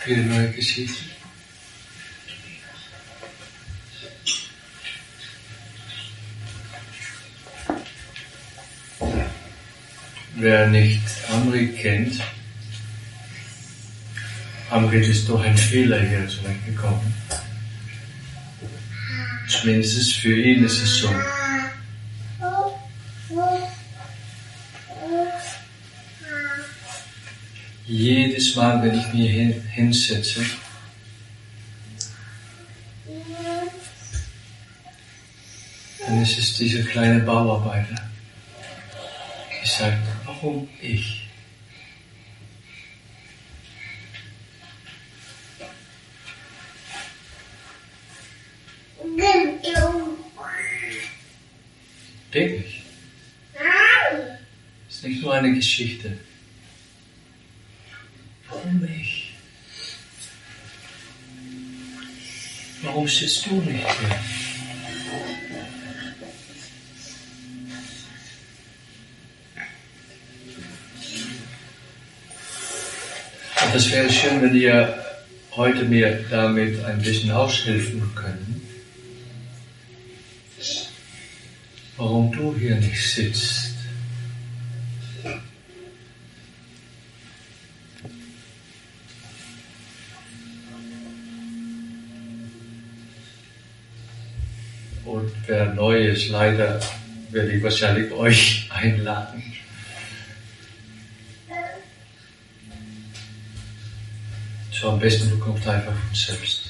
für die neue Geschichte? Wer nicht Amrit kennt, Amrit ist durch einen Fehler hier zurechtgekommen. Zumindest für ihn ist es so. Jedes Mal, wenn ich mich hinsetze, dann ist es dieser kleine Bauarbeiter, der sagt, warum ich? Wirklich. Es ist nicht nur eine Geschichte. Warum ich? Warum sitzt du nicht hier? Und das wäre schön, wenn ihr heute mir damit ein bisschen aushelfen können. Warum du hier nicht sitzt. Und wer neu ist, leider werde ich wahrscheinlich euch einladen. So am besten, du kommst einfach von selbst.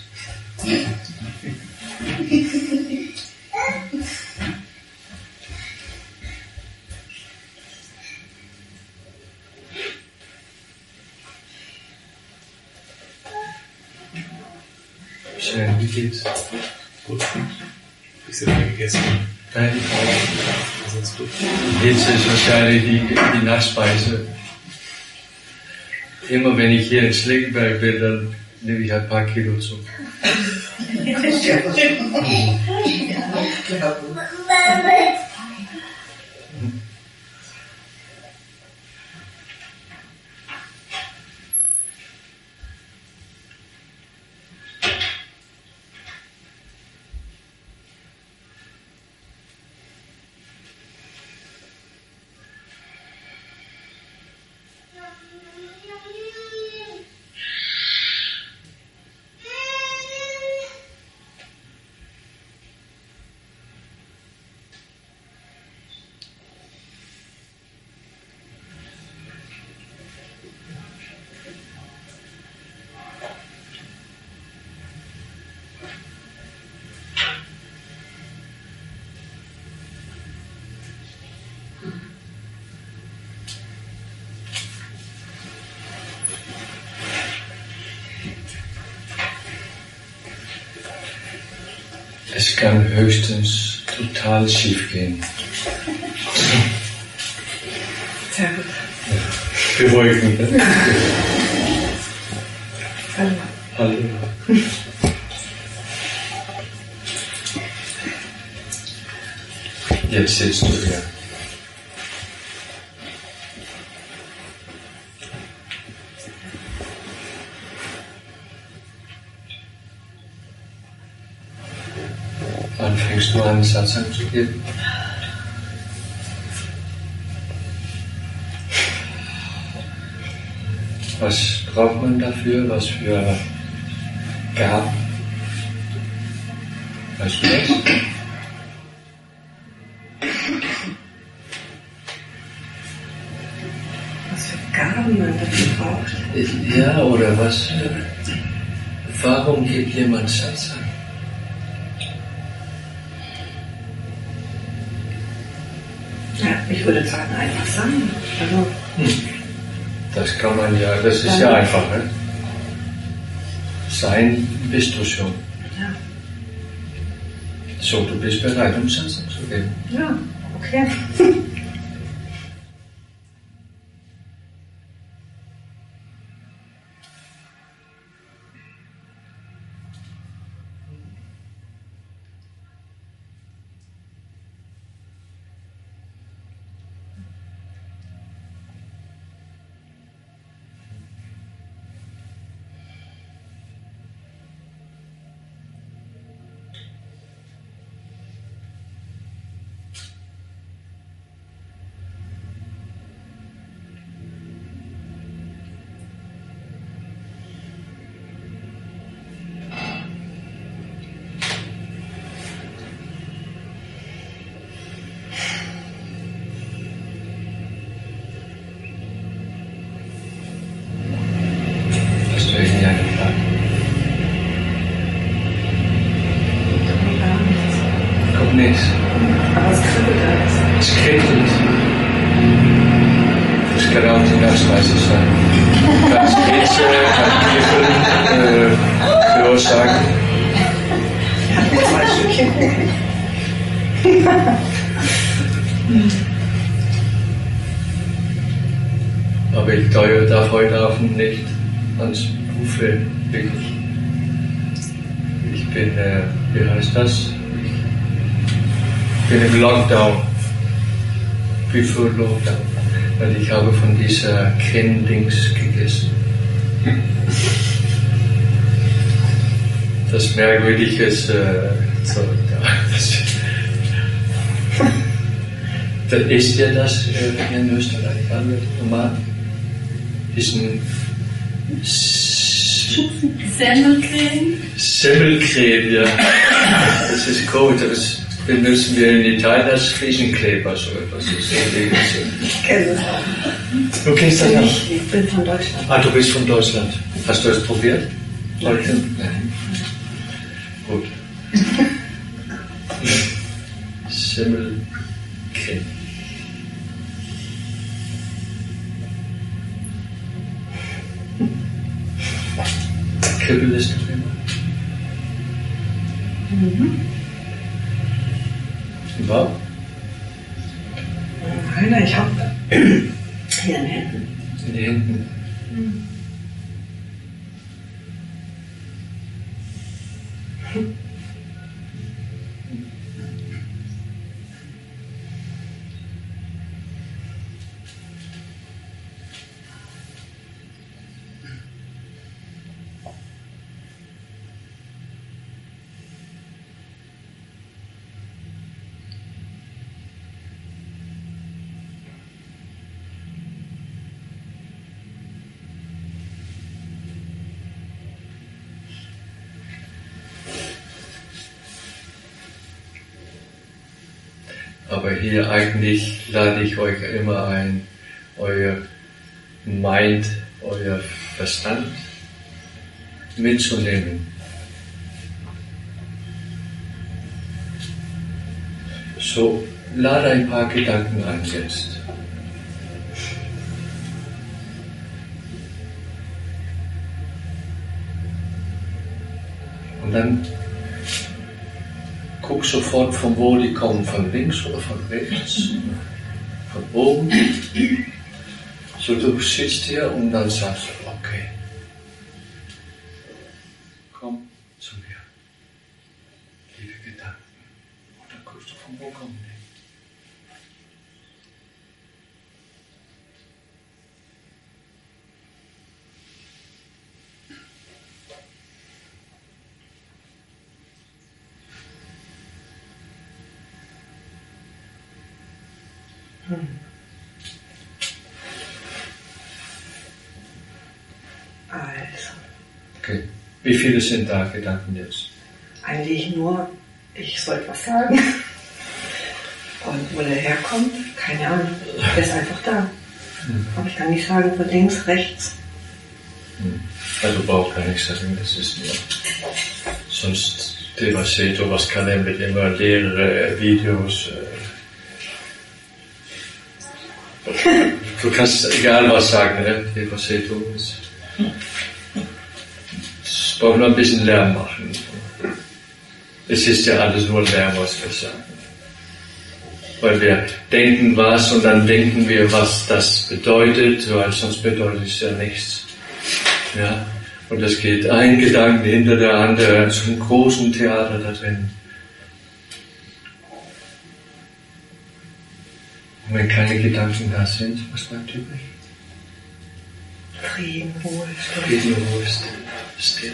Schön, wie geht's? Gut. Bisschen mehr gegessen. Nein, Sonst gut. jetzt ist wahrscheinlich die Nachspeise. Immer wenn ich hier in Schlickenberg bin, dann nehme ich ein paar Kilo zu. Es kann höchstens total schief gehen. Sehr gut. Beruhigend. Ne? Hallo. Hallo. Jetzt sitzt du hier. Wann fängst du an, Satsang zu geben? Was braucht man dafür? Was für Gaben? Weißt du das? Was für Gaben man dafür braucht. Ja, oder was? Warum gibt jemand Satsang? Ja, ich würde sagen, einfach sein. Also, Das kann man ja, das ist ja einfach, ne? Sein bist du schon. ja. So, du bist bereit, um Satsang zu geben. Ja, okay. was weiß ich sein. Ganz Rätsel, Kniffel, Hörensagen. Ich habe mir 2 Stückchen Kuchen. Aber ich darf heute Abend nicht ans Buffet, wirklich. Ich bin, wie heißt das? Ich bin im Lockdown. Wie für Lockdown? Weil ich habe von dieser Creme-Dings gegessen. Das merkwürdige Zeug da. Das isst ihr das in Österreich? Tomaten? Ist ein Semmelcreme? Semmelcreme, ja. Das ist gut. Das benutzen wir in Italien als Fliesenkleber. So etwas. Ich kenne das auch. Du kennst das auch? Ich bin von Deutschland. Ah, du bist von Deutschland. Hast du es probiert? Heute? Nein. Gut. Semmelcreme. Kibbeliste drüber. Wow. Nein, ich habe hier in den Händen. In die Händen. Aber hier eigentlich lade ich euch immer ein, euer Mind, euer Verstand mitzunehmen. So, lade ein paar Gedanken ein jetzt. Und dann guck sofort, von wo die kommen, von links oder von rechts, von oben. So, du sitzt hier und dann sagst du, okay, komm zu mir, liebe Gedanken. Und dann guckst du, von wo kommen die. Also, Okay. Wie viele sind da Gedanken jetzt? eigentlich nur, ich soll etwas sagen. Und wo der herkommt, keine Ahnung. Der ist einfach da. Aber ich kann nicht sagen, von links, rechts. Also braucht gar nichts sagen, das ist nur. Sonst Devaseto, was kann er mit immer leere Videos? Du kannst egal was sagen, ne? Devaseto ist. Es braucht nur ein bisschen Lärm machen. Es ist ja alles nur Lärm, was wir sagen. Weil wir denken was und dann denken wir, was das bedeutet, weil sonst bedeutet es ja nichts. Ja? Und es geht ein Gedanke hinter der andere, zum großen Theater da drin. Und wenn keine Gedanken da sind, was bleibt übrig? Frieden, Ruhe, Stille. Frieden, Ruhe, still.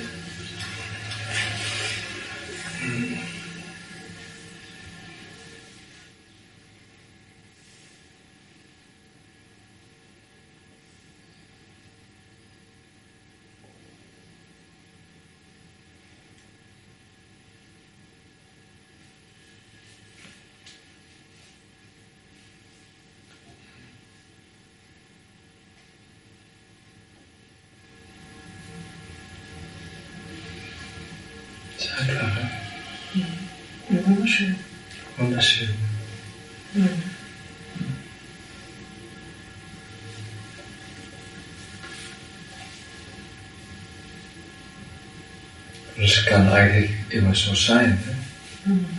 Sehr klar, ne? Ja, wunderschön. Wunderschön. Das kann eigentlich immer so sein. Ne? Mhm.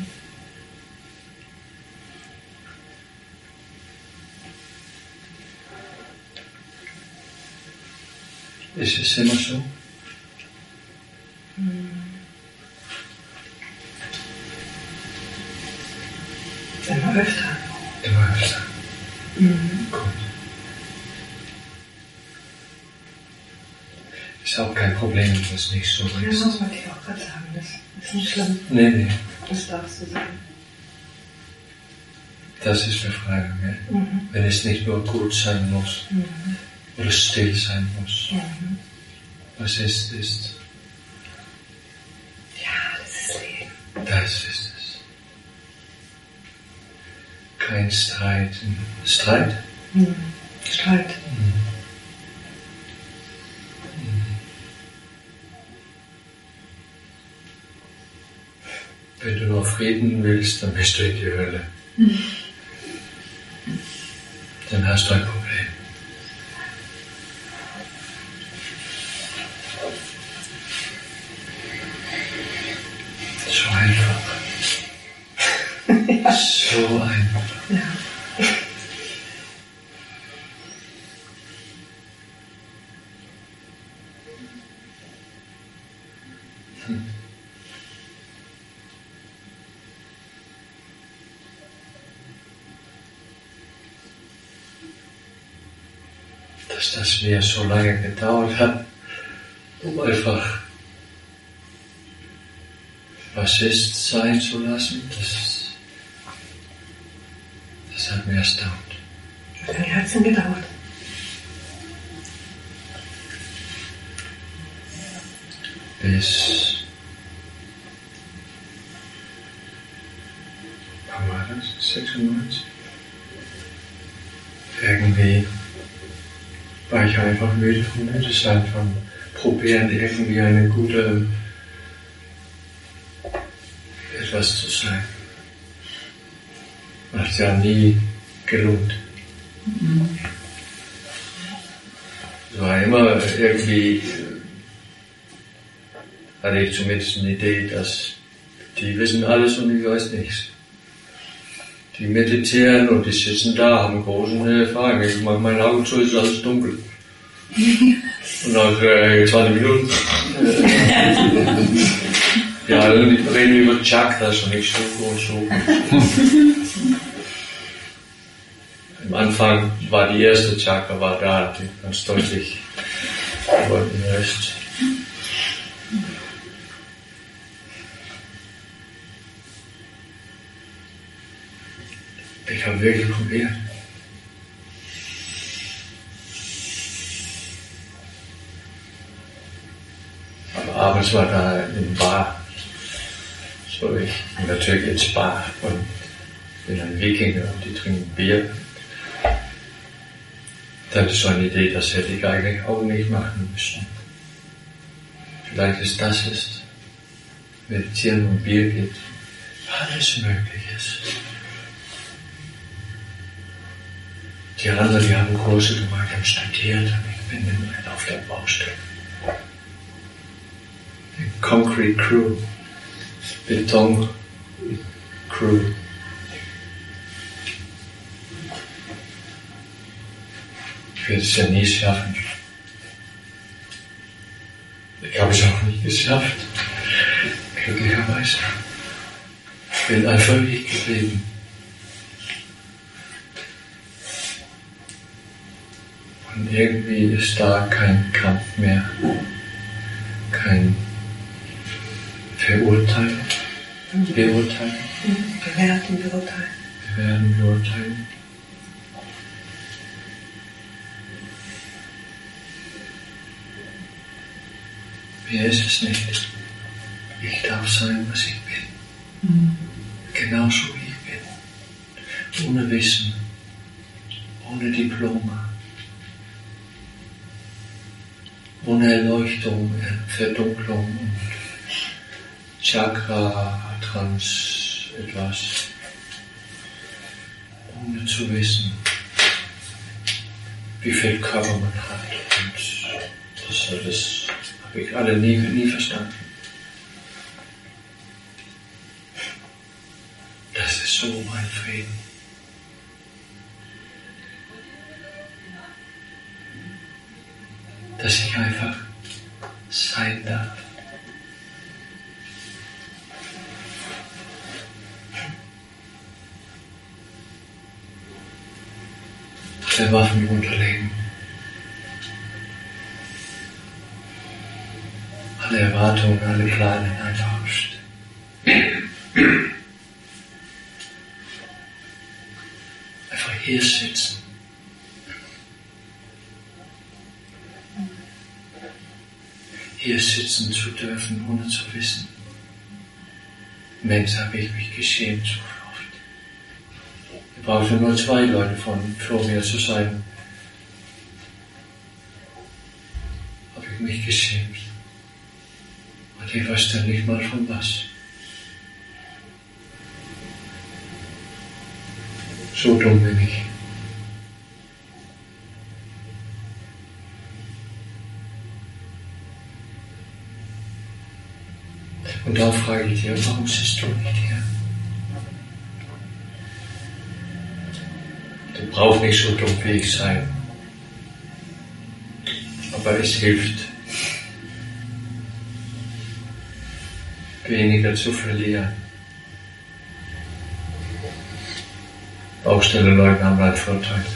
Ist es immer so? Immer öfter. Immer öfter. Mhm. Gut. Ist auch kein Problem, wenn es nicht so Ja, ist. das wollte ich auch gerade sagen. Das ist nicht schlimm. Nee. Das darfst du sagen. Das ist Befreiung. Ja? Mhm. Wenn es nicht nur gut sein muss Mhm. oder still sein muss. Mhm. Was ist. Ja, das ist Leben. Das ist es. Kein Streit. Streit? Mhm. Streit. Wenn du nur Frieden willst, dann bist du in die Hölle. Dann hast du ein Problem. So einfach. Ja. So einfach. Ja. Dass das mir so lange gedauert hat, um einfach was ist sein zu lassen, das hat mir erstaunt. Wie lange hat es denn gedauert? Bis, wann war das? 96? Irgendwie war ich einfach müde von müde sein, von probieren irgendwie eine gute etwas zu sein. Hat ja nie gelohnt. Es war immer irgendwie, hatte ich zumindest eine Idee, dass die wissen alles und ich weiß nichts. Die meditieren und die sitzen da, haben große Fragen. Ich mache meine Augen zu, ist alles dunkel. Und nach 20 Minuten, ja, die reden über Chakras und ich so. Am Anfang war die erste Chakra war da, die ganz deutlich, aber den Rest. Ich habe wirklich probiert. Aber abends war da in Bar. So ich natürlich ins Bar und bin ein Wikinger und die trinken Bier. Das ist so eine Idee, das hätte ich eigentlich auch nicht machen müssen. Vielleicht ist das es. Meditieren und Bier gibt. Alles möglich ist. Die anderen, die haben Kurse gemacht, haben studiert und ich bin immer auf der Baustelle. Die Concrete Crew, Beton Crew. Ich werde es ja nie schaffen. Ich habe es auch nie geschafft. Glücklicherweise. Ich bin einfach ich geblieben. Und irgendwie ist da kein Kampf mehr, kein Verurteilen, Beurteilen. Bewerten, beurteilen. Bewerten, beurteilen. Mir ist es nicht. Ich darf sein, was ich bin. Genauso wie ich bin. Ohne Wissen, ohne Diplome. Ohne Erleuchtung, Verdunklung und Chakra, Trans, etwas. Ohne zu wissen, wie viel Körper man hat. Und das habe ich alle nie verstanden. so ein Frieden. Dass ich einfach sein darf. Alle Waffen unterlegen. Alle Erwartungen, alle Pläne eintauscht. Einfach hier sitzen. Hier sitzen zu dürfen, ohne zu wissen. Mensch, habe ich mich geschämt so oft. Ich brauchte nur 2 Leute vor mir zu sein. Habe ich mich geschämt. Und ich weiß dann nicht mal von was. So dumm bin ich. Und da frage ich dich, warum sitzt du nicht hier? Du brauchst nicht so dumm wie ich sein. Aber es hilft, weniger zu verlieren. Baustelle-Leute haben einen Vorteil.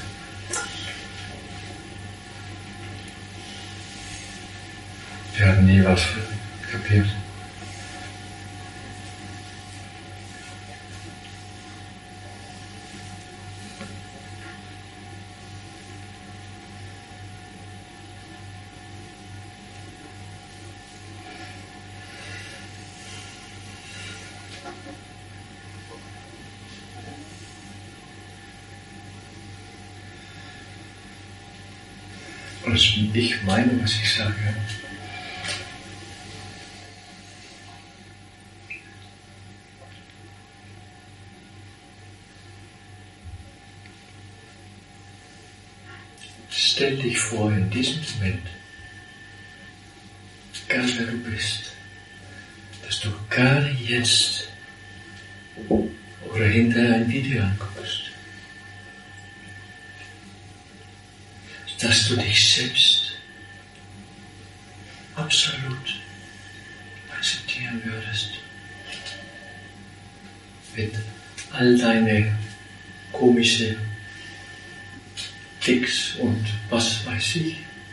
Wir haben nie was kapiert. Und ich meine, was ich sage. Stell dich vor, in diesem Moment, egal wer du bist, dass du gerade jetzt oder hinterher ein Video anguckst. Dass du dich selbst absolut akzeptieren würdest. Mit all deine komische Ticks und was weiß ich.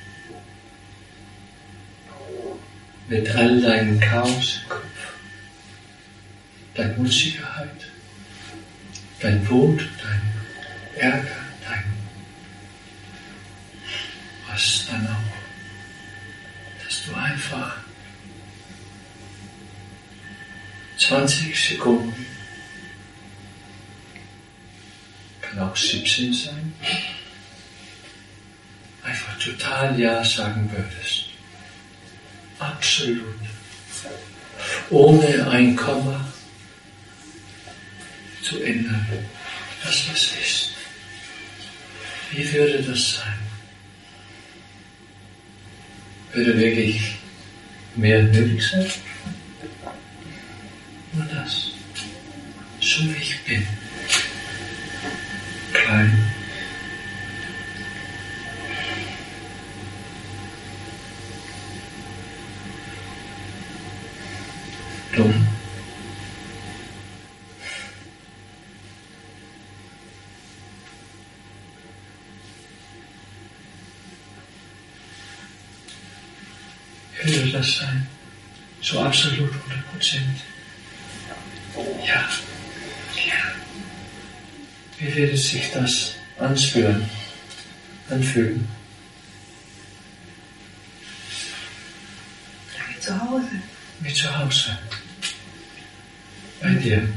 Mit all deinem Chaos im Kopf. Deine Unsicherheit, dein Wut, dein Ärger, was dann auch, dass du einfach 20 Sekunden, kann auch 17 sein, einfach total Ja sagen würdest. Absolut. Ohne ein Komma zu ändern. Das, was ist. Wie würde das sein? Würde wirklich mehr nötig sein? Nur das. So wie ich bin. Klein. Dumm. Wie würde das sein? So absolut 100%. Ja. Ja. Wie würde sich das anfühlen? Wie zu Hause. Wie zu Hause. Bei dir.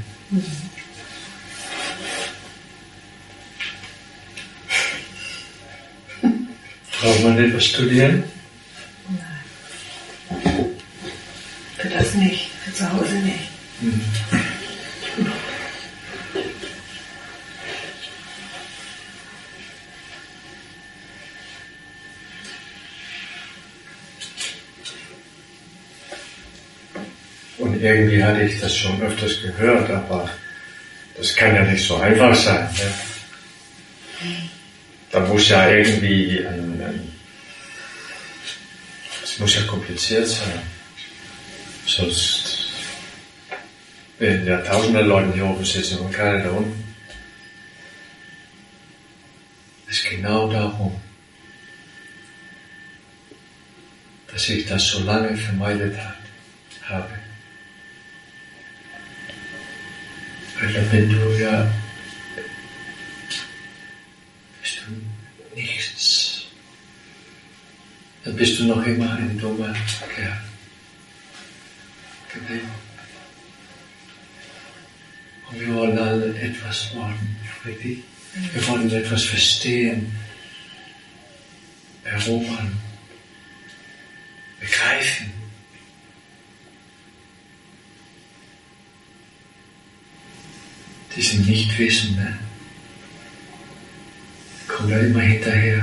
Braucht man etwas studieren? Nein. Für das nicht, für zu Hause nicht. Und irgendwie hatte ich das schon öfters gehört, aber Das kann ja nicht so einfach sein. Ne? Da muss ja irgendwie es muss ja kompliziert sein. Sonst werden ja tausende Leute hier oben sitzen und keiner da unten. Es geht genau darum, dass ich das so lange vermeidet habe. Weil dann bist du nichts. Dann bist du noch immer ein dummer Kerl geblieben. Und wir wollen alle etwas worden, richtig? Wir wollen etwas verstehen, erobern, begreifen. Diesem Nichtwissen, ne? Kommen wir immer hinterher.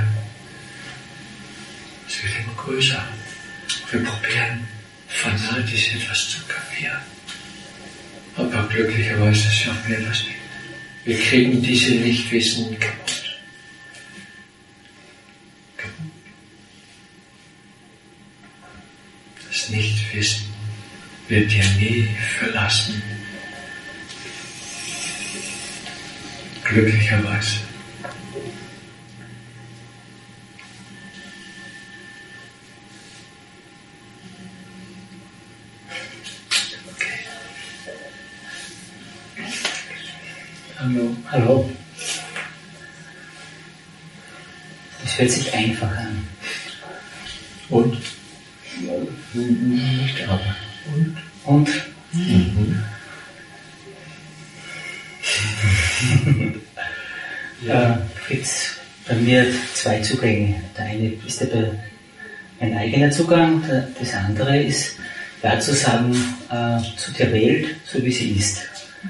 Es wird immer größer. Wir probieren fanatisch etwas zu kapieren. Aber glücklicherweise schaffen wir das nicht. Wir kriegen diese Nichtwissen kaputt. Das Nichtwissen wird dir nie verlassen. Glücklicherweise. Hallo. Das hört sich einfach an. Und? Nicht aber. Und? Mhm. Fritz, bei mir zwei Zugänge. Der eine ist mein eigener Zugang, das andere ist, ja zu sagen, zu der Welt, so wie sie ist.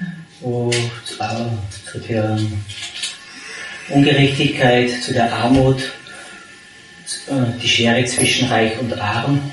Zu der Ungerechtigkeit, zu der Armut, die Schere zwischen Reich und Arm,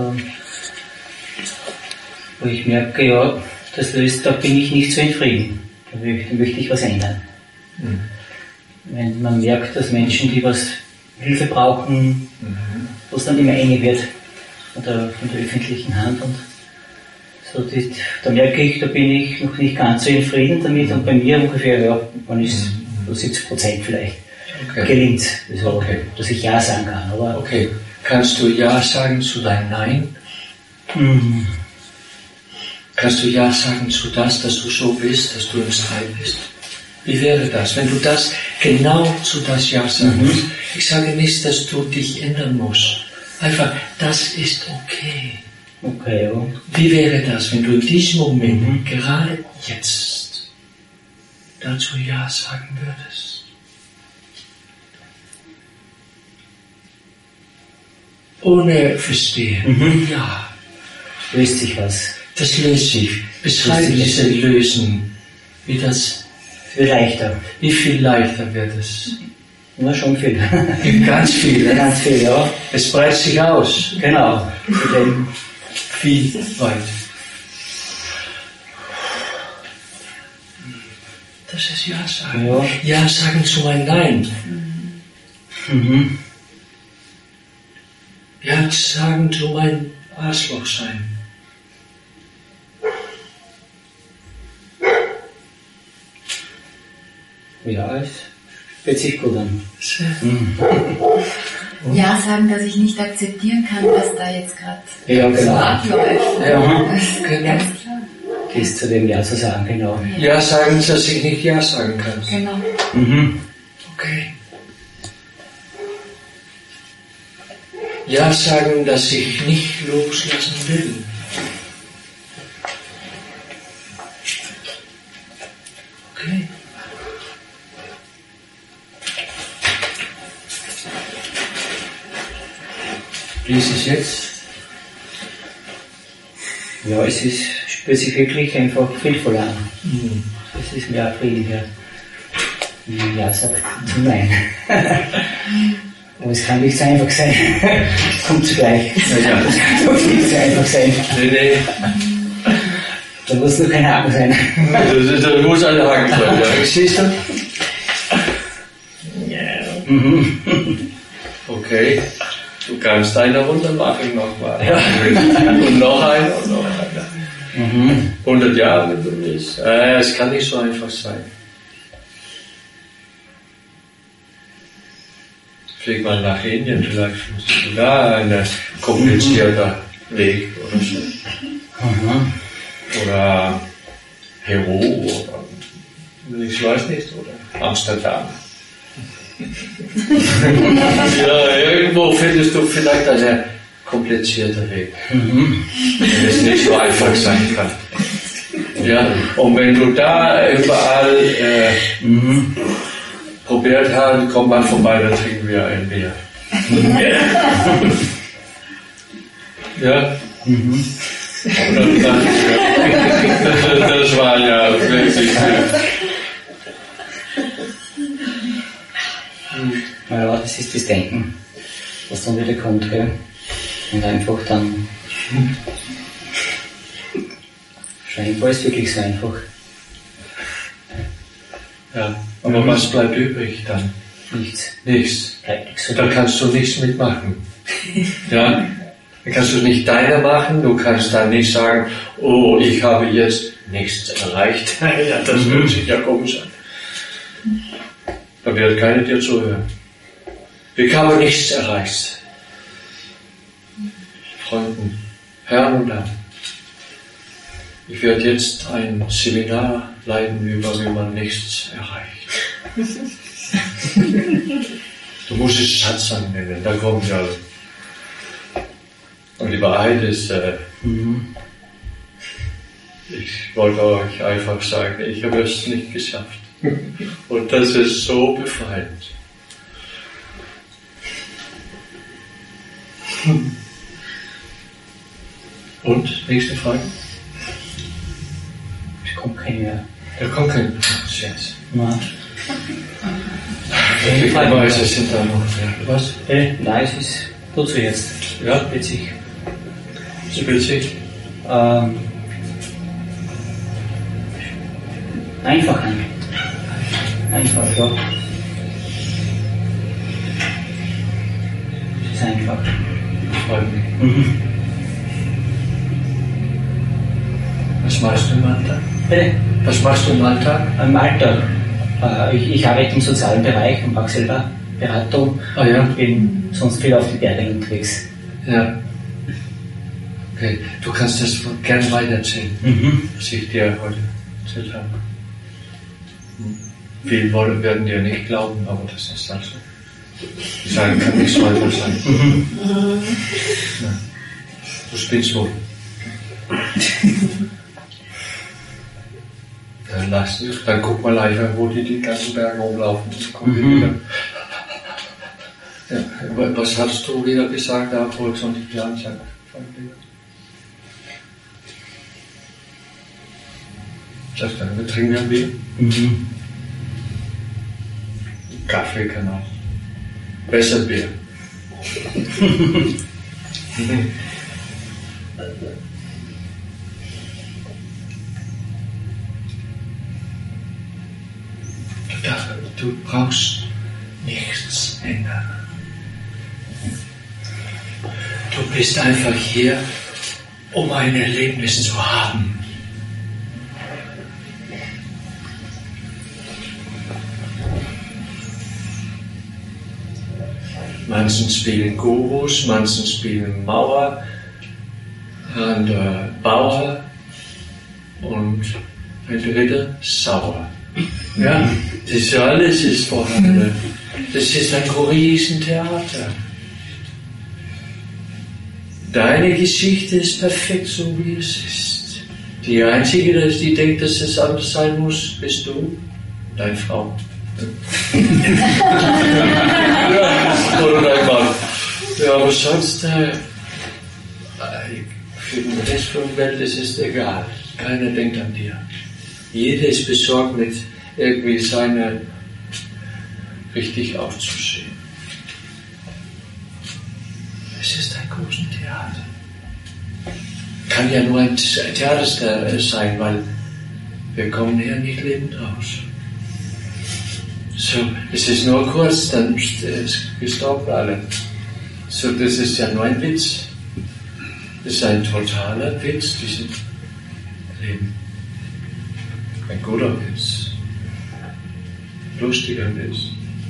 wo ich merke, ja, da bin ich nicht so in Frieden. Da möchte ich was ändern. Mhm. Wenn man merkt, dass Menschen, die Hilfe brauchen, wo es dann immer enger wird von der öffentlichen Hand und so, da merke ich, da bin ich noch nicht ganz so in Frieden damit und bei mir ungefähr, ja, man ist so 70% vielleicht. Okay. Gelingt, also, dass ich Ja sagen kann. Aber okay, kannst du Ja sagen zu deinem Nein? Mhm. Kannst du Ja sagen zu das, dass du so bist, dass du im Streit bist? Wie wäre das, wenn du das genau zu das Ja sagen musst? Ich sage nicht, dass du dich ändern musst. Einfach, das ist okay. Okay, ja. Wie wäre das, wenn du in diesem Moment, gerade jetzt, dazu Ja sagen würdest? Ohne Verstehen. Ja. Löst sich was. Das löst sich. Beschreibe diese Lösen. Wie das... Viel leichter. Wie viel leichter wird es? Na, schon viel. Ganz viel. Ganz viel, ja. Es breitet sich aus. Genau. Wie weit? Das ist Ja sagen. Ja, Ja sagen zu meinem Nein. Mhm. Ja sagen zu meinem Arschloch sein. Ja, es hört sich gut an. Ja sagen, dass ich nicht akzeptieren kann, was da jetzt gerade so abläuft. Ja, genau. Ganz klar. Das zu dem Ja zu sagen, genau. Ja sagen, dass ich nicht Ja sagen kann. Genau. Okay. Ja sagen, dass ich nicht loslassen will. Okay. Wie ist es jetzt? Ja, es spürt sich wirklich einfach friedvoll an. Es ist mehr Frieden hier. Wie Ja sagt zum Nein. Aber es kann nicht so einfach sein. Kommt zugleich. Ja. Es kann doch nicht so einfach sein. Nee. Da muss nur kein Haken sein. Da muss ein Haken sein, ja. Siehst du? Okay. Du kannst eine Runde machen nochmal. Ja. Und noch eine und noch eine. 100 Jahre, wenn du willst. Es kann nicht so einfach sein. Flieg mal nach Indien, vielleicht findest du da einen komplizierten Weg oder so. Oder Peru oder ich weiß nicht, oder Amsterdam. Ja, irgendwo findest du vielleicht einen komplizierten Weg, wenn es nicht so einfach sein kann. Ja, und wenn du da überall probiert hast, komm mal vorbei, dann trinken wir ein Bier. Ja? Das war ja wirklich. Ja, das ist das Denken, was dann wieder kommt, gell? Und einfach dann. Scheinbar ist wirklich so einfach. Ja, aber was bleibt übrig dann? Nichts. Nichts. Bleibt nichts. Da kannst du nichts mitmachen. Ja? Dann kannst du nicht deine machen, du kannst dann nicht sagen, oh, ich habe jetzt nichts erreicht. Ja, das würde sich ja komisch an. Da wird keiner dir zuhören. Ich habe nichts erreicht. Freunden, Herren und Damen, ich werde jetzt ein Seminar leiten über, wie man nichts erreicht. Du musst es Satsang nennen, da kommt ja. Und die Wahrheit ist, ich wollte euch einfach sagen, ich habe es nicht geschafft. Und das ist so befreiend. Und, nächste Frage? Es kommt kein mehr. Da kommt kein Scherz. Nein. Ich weiß, es sind da noch. Was? Nein, es ist gut so jetzt. Ja? Witzig. Ist witzig? Einfach. Einfach, ja. Es ist einfach. Freut mich. Was machst du im Alltag? Bitte? Was machst du im Alltag? Im Alltag. Ich arbeite im sozialen Bereich und mache selber Beratung. Ah ja? Und bin sonst viel auf die Berge unterwegs. Ja. Okay, du kannst das gerne weitererzählen, was ich dir heute erzählt habe. Viele werden dir nicht glauben, aber das ist halt so. Die sagen, kann nicht so einfach sein. Ja. Du spielst wohl. Dann guck mal einfach, wo die ganzen Berge rumlaufen. Ja, was hast du wieder gesagt da vor 20 Jahren? Sag dann, wir trinken ein Bier. Kaffee kann auch. Besser Bier. Du brauchst nichts ändern. Du bist einfach hier, um ein Erlebnis zu haben. Manchen spielen Gurus, manchen spielen Mauer, andere Bauer und ein dritter Sauer. Ja, das alles ist vorhanden. Das ist ein Riesentheater. Deine Geschichte ist perfekt, so wie es ist. Die Einzige, die denkt, dass es anders sein muss, bist du, deine Frau. Ja, oder dein Mann. Ja, aber sonst, für den Rest der Welt ist es egal. Keiner denkt an dir. Jeder ist besorgt mit irgendwie seine richtig auszusehen. Es ist ein großes Theater. kann ja nur ein Theater sein, weil wir kommen hier nicht lebend raus. So, es ist nur kurz, dann ist gestorben alle. So, das ist ja nur ein Witz. Das ist ein totaler Witz, dieses Leben. Ein guter Witz. Lustiger Witz.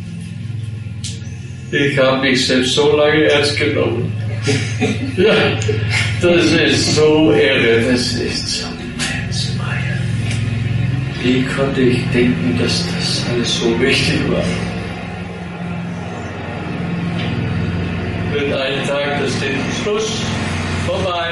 Ich habe mich selbst so lange ernst genommen. Ja, das ist so irre, das ist so Menschenmeier. Wie konnte ich denken, dass das alles so wichtig war? Mit einem Tag, das ist den Schluss vorbei.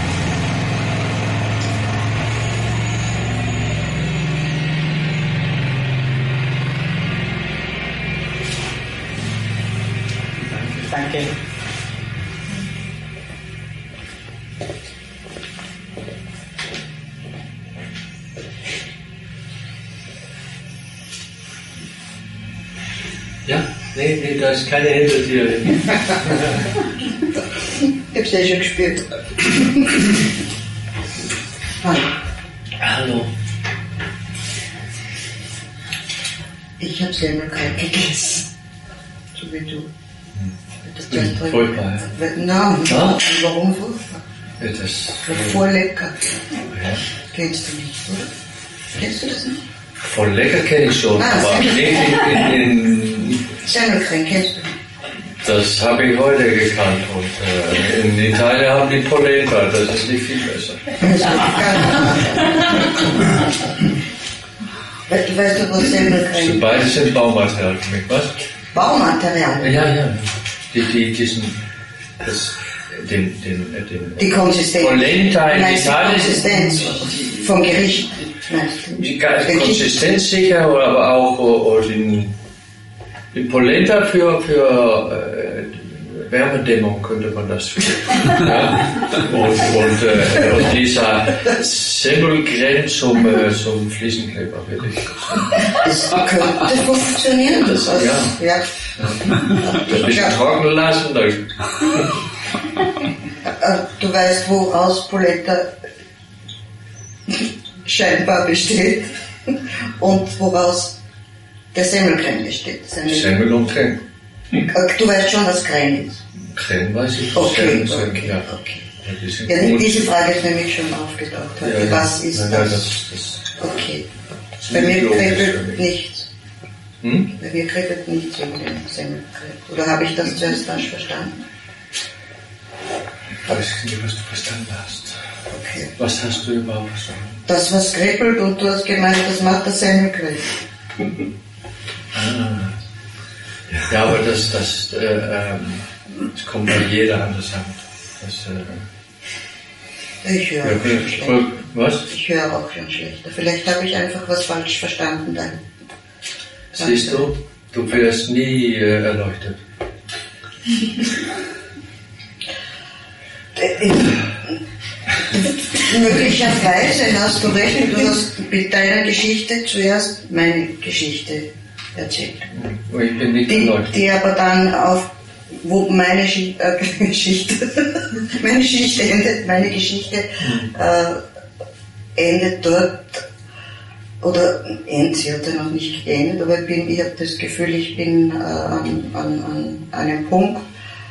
Danke. Ja? Nee, da ist keine Hintertiere. Ich hab's ja schon gespürt. Hallo. Ich habe Semmelkreis gegessen. So wie du. Furchtbar. Nein, warum furchtbar? Ja, das Voll lecker. ja. Kennst du nicht, oder? Kennst du das nicht? Voll lecker kenne ich schon, aber in Semmelkreis kennst du nicht? das habe ich heute gekannt und in Italien haben die Polenta, das ist nicht viel besser. Weißt du, was Semmelkreis So, beides sind Baumaterial für mich, was? Baumaterial. Ja. Die Konsistenz. Polenta in Meinst du Italien. die Konsistenz vom Gericht? Meinst du? Die Konsistenz sicher, aber auch die Polenta für Wärmedämmung könnte man das ja? und dieser Semmelkreis zum Fliesenkleber wirklich. Das könnte funktionieren. Das ja. Ein bisschen trocknen lassen. Du weißt, woraus Polenta scheinbar besteht und woraus der Semmelkreis besteht. Semmel und Creme. Du weißt schon, was Creme ist. Creme weiß ich. Okay. Ja. Ja, diese Frage ist nämlich schon aufgetaucht. Ja, was ist das? Okay. Bei mir kribbelt nichts. Bei mir kribbelt nichts wegen dem Semmelkreis. Oder habe ich das zuerst falsch verstanden? Ich weiß nicht, was du verstanden hast. Okay. Was hast du überhaupt verstanden? Das, was kribbelt, und du hast gemeint, das macht der Semmelkreis. Ja, aber das kommt bei jeder anders an. Ich höre auch schon schlechter. Was? Ich höre auch schon schlechter. Vielleicht habe ich einfach was falsch verstanden dann. Siehst du, du wirst nie erleuchtet. Möglicherweise hast du recht, du hast mit deiner Geschichte zuerst meine Geschichte erzählt. Ich bin nicht erleuchtet. Die aber dann wo meine Geschichte endet dort, oder sie hat ja noch nicht geendet, aber ich habe das Gefühl, ich bin an einem Punkt,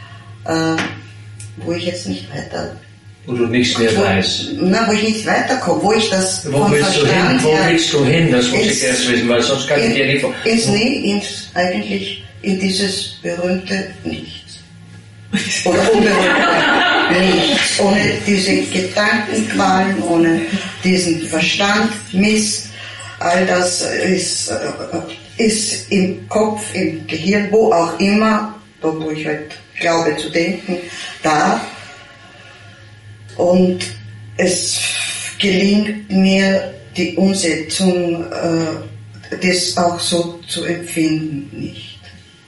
wo ich jetzt nicht weiter... Wo du nichts mehr weißt. Wo ich nicht weiterkomme, wo ich das Wo willst du hin? Wo willst du hin? Das muss ich erst wissen, weil sonst kann ich dir nicht... Eigentlich in dieses berühmte Nichts. Oder unberühmte Nichts. Ohne diese Gedankenqualen, ohne diesen Verstandmist. All das ist im Kopf, im Gehirn, wo auch immer, dort wo ich halt glaube zu denken, da. Und es gelingt mir die Umsetzung, das auch so zu empfinden, nicht.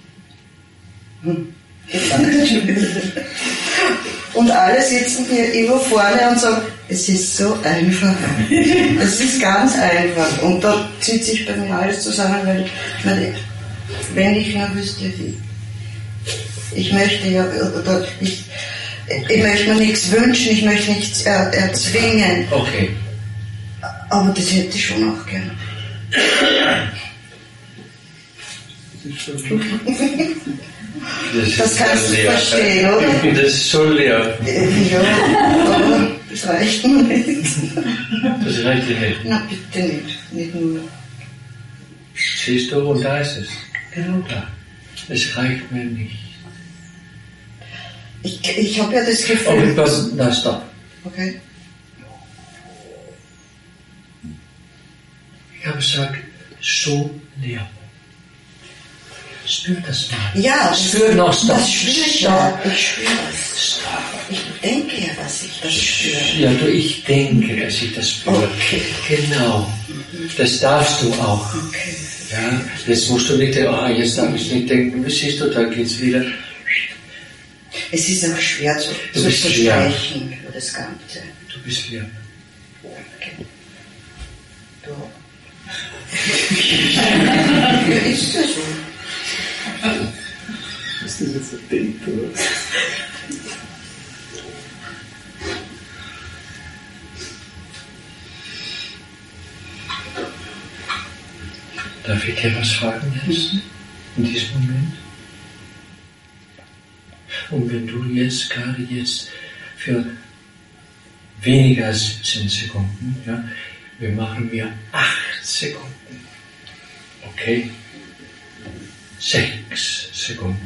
Und alle sitzen hier immer vorne und sagen, es ist so einfach. Es ist ganz einfach. Und da zieht sich bei mir alles zusammen, weil ich meine, wenn ich nur wüsste, wie. Ich möchte ja, oder Ich möchte mir nichts wünschen, ich möchte nichts erzwingen. Okay. Aber das hätte ich schon auch gerne. Das kannst du verstehen, oder? Das ist schon leer. Ja, aber das reicht mir nicht. Das reicht dir nicht. Na, bitte nicht. Nicht nur. Siehst du, und da ist es. Genau. Da. Es reicht mir nicht. Ich habe ja das Gefühl... Oh, was? Na, stopp. Okay. Ich habe gesagt, so leer. Spür das mal. Ja, spür noch, stopp. Das spüre ich ja. Ich spüre das. Stopp. Ich denke ja, dass ich das spüre. Ja, ich denke, dass ich das spüre. Okay. Genau. Das darfst du auch. Okay. Ja, jetzt musst du nicht denken, jetzt darf ich nicht denken, wie siehst du, da geht's wieder. Es ist auch schwer zu sprechen über das Ganze. Du bist leer. Okay. Du. Ja, ist ja so. Ist das jetzt ein Date, oder? Darf ich dir was fragen jetzt? In diesem Moment? Und wenn du jetzt, gerade jetzt, für weniger als 10 Sekunden, ja, wir machen 8 Sekunden. Okay? 6 Sekunden.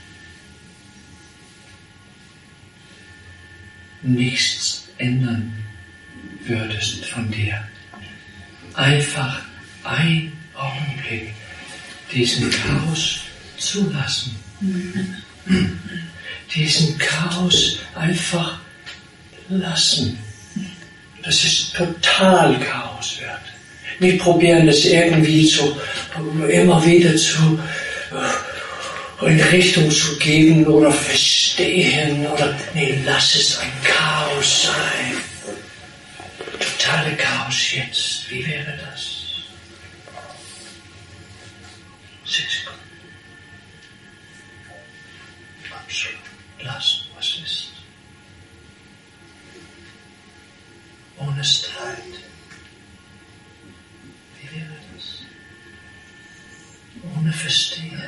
Nichts ändern würdest von dir. Einfach ein Augenblick diesen Chaos zulassen. Diesen Chaos einfach lassen. Dass es total Chaos wird. Nicht probieren, es irgendwie immer wieder in Richtung zu geben oder verstehen oder nee, lass es ein Chaos sein. Totale Chaos jetzt. Wie wäre das? 6 Sekunden. Absolut. Lass, was ist. Ohne Streit. Wie wäre das? Ohne Verstehen.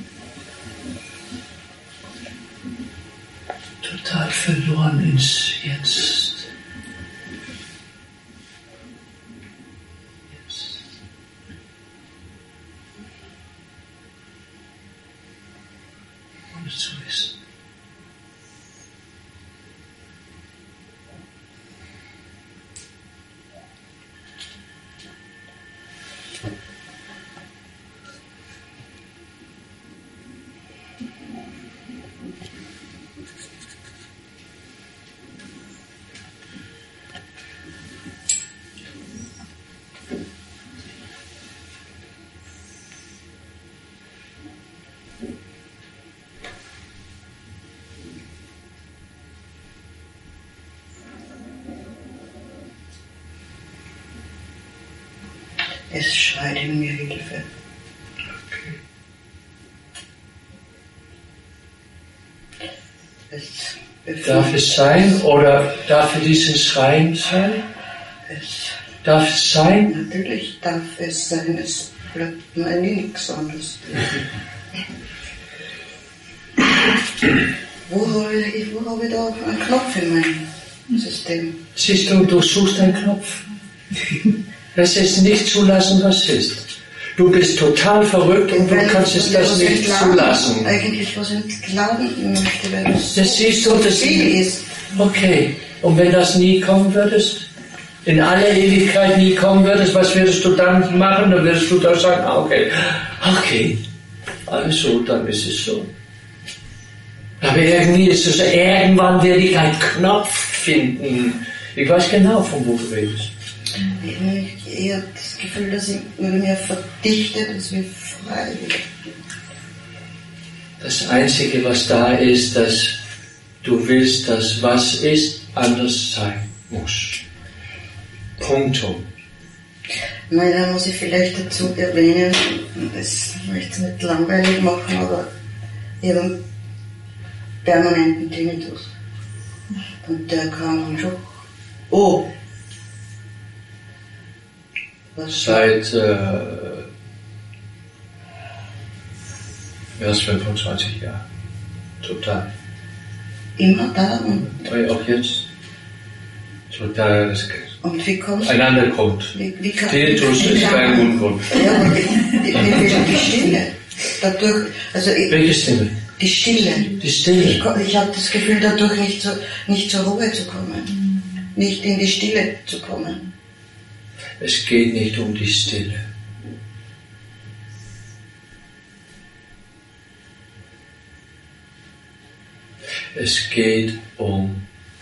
Total verloren ins Jetzt. Ohne zu wissen. Es schreit in mir Hilfe. Okay. Darf es sein oder darf es diesen Schreien sein? Darf es sein? Natürlich darf es sein, es bleibt mir nichts anderes. Wo habe ich da einen Knopf in meinem System? Siehst du, du suchst einen Knopf. Das ist nicht zulassen, was ist. Du bist total verrückt und du kannst es das nicht zulassen. Eigentlich was entladen möchte, weil das siehst du, das viel ist. Okay. Und wenn das nie kommen würdest, in aller Ewigkeit nie kommen würdest, was würdest du dann machen? Dann würdest du da sagen, okay, also, dann ist es so. Aber irgendwie ist es, irgendwann werde ich einen Knopf finden. Ich weiß genau, von wo du redest. Ich habe das Gefühl, dass ich mir verdichtet, dass wir frei wird. Das Einzige, was da ist, dass du willst, dass was ist, anders sein muss. Punktum. Dann muss ich vielleicht dazu erwähnen, das möchte ich nicht langweilig machen, aber ich habe einen permanenten Tinnitus. Und der kam dann schon, oh, was? Seit erst 25 Jahren. Total. Immer da und Auch jetzt. Total. Und wie kommst Ein anderer Grund. Wie kann, Tinnitus ist kein Grundgrund. Ja, aber die Stille. Dadurch, also Welche Stille? die Stille. Die Stille. Ich habe das Gefühl, dadurch nicht zur Ruhe zu kommen. Nicht in die Stille zu kommen. Es geht nicht um die Stille. Es geht um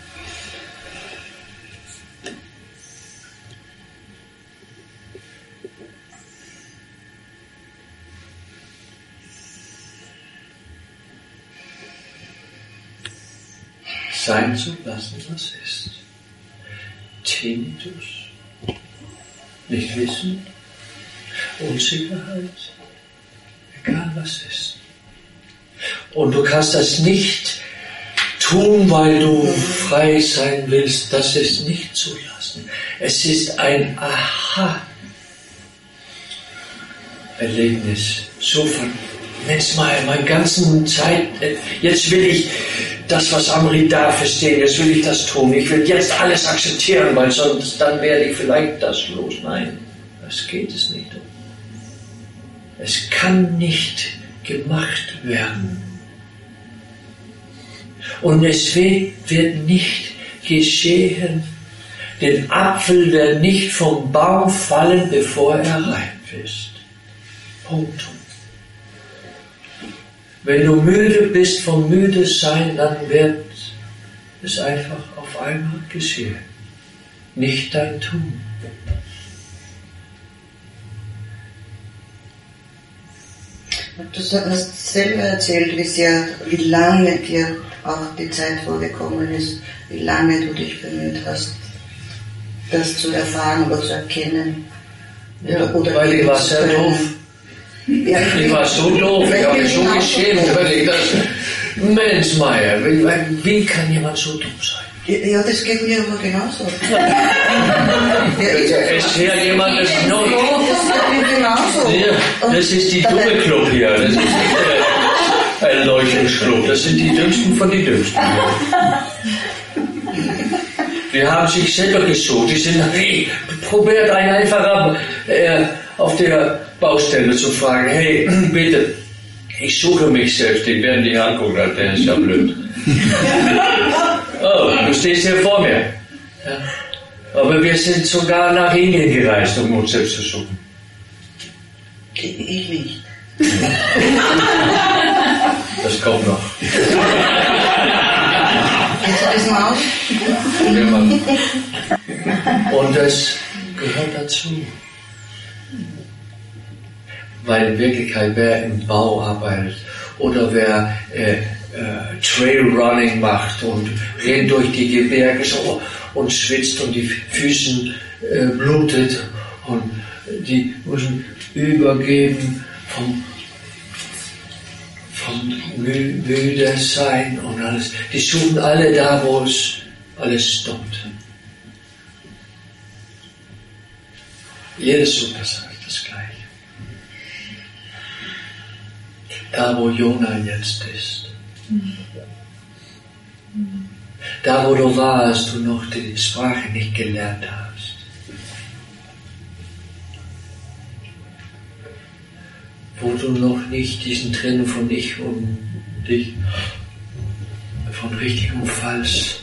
sein zu lassen, was ist. Tinnitus, nicht wissen, Unsicherheit, egal was ist. Und du kannst das nicht tun, weil du frei sein willst, das ist nicht zulassen. Es ist ein Aha-Erlebnis. So von, nenn's mal, meine ganzen Zeit, jetzt will ich das, was Amrita verstehen, jetzt will ich das tun. Ich will jetzt alles akzeptieren, weil sonst dann werde ich vielleicht das los. Nein, das geht es nicht um. Es kann nicht gemacht werden. Und es wird nicht geschehen. Den Apfel wird nicht vom Baum fallen, bevor er reif ist. Punkt. Wenn du müde bist vom Müdesein, dann wird es einfach auf einmal geschehen. Nicht dein Tun. Du hast selber erzählt, wie lange dir auch die Zeit vorgekommen ist, wie lange du dich bemüht hast, das zu erfahren oder zu erkennen. Oder weil ich war sehr doof. Ja, ich war so doof, ich habe mich so geschämt, weil ich das, Mensch Meier, wie kann jemand so dumm sein? Ja, das geht mir aber genauso. Es hört jemand das noch. Das geht mir genauso. Ja, das ist die dumme Club hier, das ist nicht der Erleuchtungsclub, das sind die Dümmsten von den Dümmsten. Die haben sich selber gesucht, die sind, hey, probiert einen einfach auf der Baustelle zu fragen, hey, bitte, ich suche mich selbst, die werden dich angucken, der ist ja blöd. Oh, du stehst hier vor mir. Ja. Aber wir sind sogar nach Indien gereist, um uns selbst zu suchen. Ich nicht. Das kommt noch. Jetzt ist mal aus. Und das gehört dazu. Weil in Wirklichkeit, wer im Bau arbeitet oder wer Trailrunning macht und rennt durch die Gebirge so und schwitzt und die Füße blutet und die müssen übergeben vom müde sein und alles. Die suchen alle da, wo es alles stoppt. Jedes sucht das Gleiche. Da, wo Jona jetzt ist. Da, wo du warst, du noch die Sprache nicht gelernt hast. Wo du noch nicht diesen Trennen von Ich und Dich, von richtig und falsch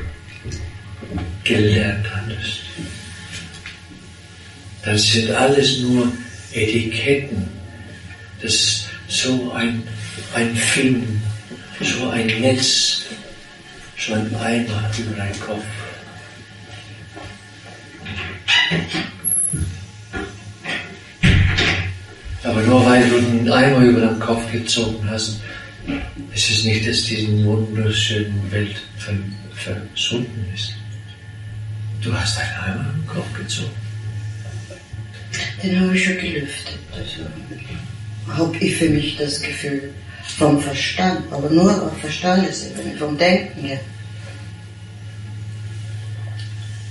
gelernt hattest. Das sind alles nur Etiketten. Das ist so ein Film, so ein Netz, so ein Eimer über deinen Kopf. Aber nur weil du einen Eimer über deinen Kopf gezogen hast, ist es nicht, dass diese wunderschöne Welt verschwunden ist. Du hast einen Eimer über den Kopf gezogen. Den habe ich schon gelüftet. Also habe ich für mich das Gefühl vom Verstand, aber nur auf Verstandesebene, vom Denken her.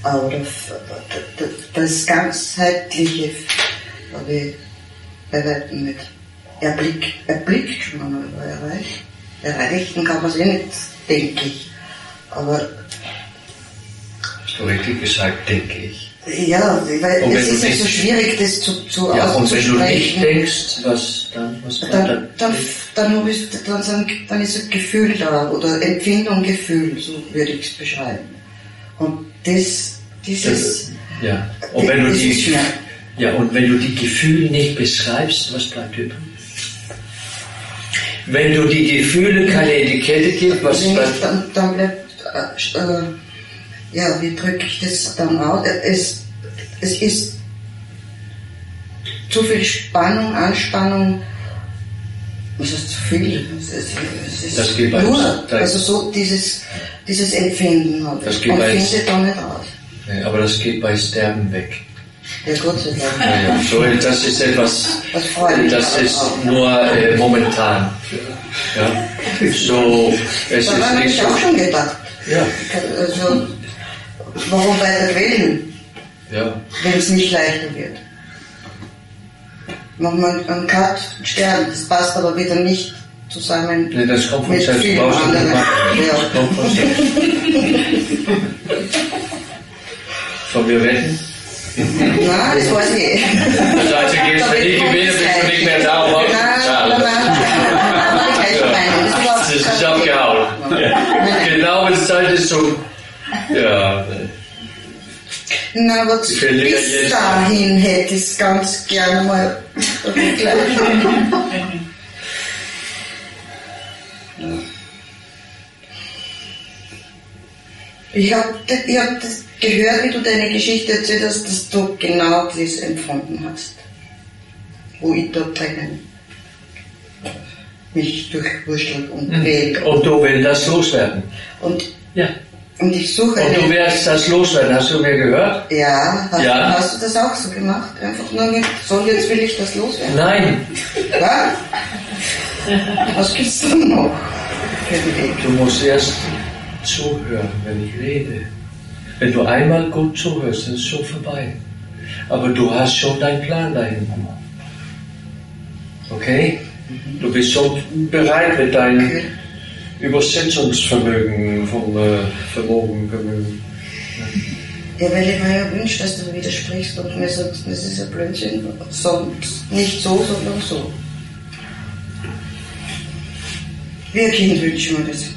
Aber das Ganzheitliche habe ich bei weitem nicht. Erblickt schon einmal, aber erreichen kann man es nicht, denke ich. Aber. Hast du richtig gesagt, denke ich. Ja, weil es ist ja so schwierig, das zu ja, und wenn du auszusprechen. nicht denkst, was dann? Dann ist ein Gefühl da, oder Empfindung, Gefühl, so würde ich es beschreiben. Und dieses. Ja, und wenn du das ist schwer. ja, und wenn du die Gefühle nicht beschreibst, was bleibt übrig? Wenn du die Gefühle keine Etikette gibst, was bleibt? Dann bleibt, ja, wie drücke ich das dann aus? Es ist zu viel Spannung, Anspannung. Was ist zu viel? Es ist das geht bei nur, also so dieses Empfinden habe ich. Man findet da nicht raus. Ja, aber das geht bei Sterben weg. Ja, Gott sei Dank. Ja, so, das ist etwas, das ist nur momentan. Ja. So, es da ist habe nicht ich so. auch schon gedacht. Ja. Also, warum weiter quälen, Ja. wenn es nicht leichter wird? Machen wir einen Cut, sterben, das passt aber wieder nicht zusammen Nee, das kommt von mit selbst. vielen Brauchst du nicht anderen. machen. Ja. Das kommt von selbst. Sollen wir wetten? Nein, das weiß ich. Also gehst du nie gewählt, bist du nicht mehr da, aber das ist abgehauen. Genau, die Zeit ist so. Ja. Na, aber bis dahin hätte ich es ganz gerne mal begleitet. Ich hab das gehört, wie du deine Geschichte erzählt hast, dass du genau das empfunden hast. Wo ich dort drinnen mich durchwurschtelt und quält. Und du willst das loswerden. Und Ja. ich suche Und du wirst das loswerden, hast du mir gehört? Ja, Ja. Hast du das auch so gemacht? Einfach nur mit, so jetzt will ich das loswerden. Nein. Ja? Was gibt's denn noch für den Weg? Du musst erst zuhören, wenn ich rede. Wenn du einmal gut zuhörst, dann ist es schon vorbei. Aber du hast schon deinen Plan da hinten. Okay? Du bist schon bereit mit deinem Übersetzungsvermögen, Vermögen. Ja, weil ich mir ja wünsche, dass du widersprichst und mir sagst, das ist ein Blödsinn, sonst nicht so, sondern so. Wie ein Kind wünsche ich mir das.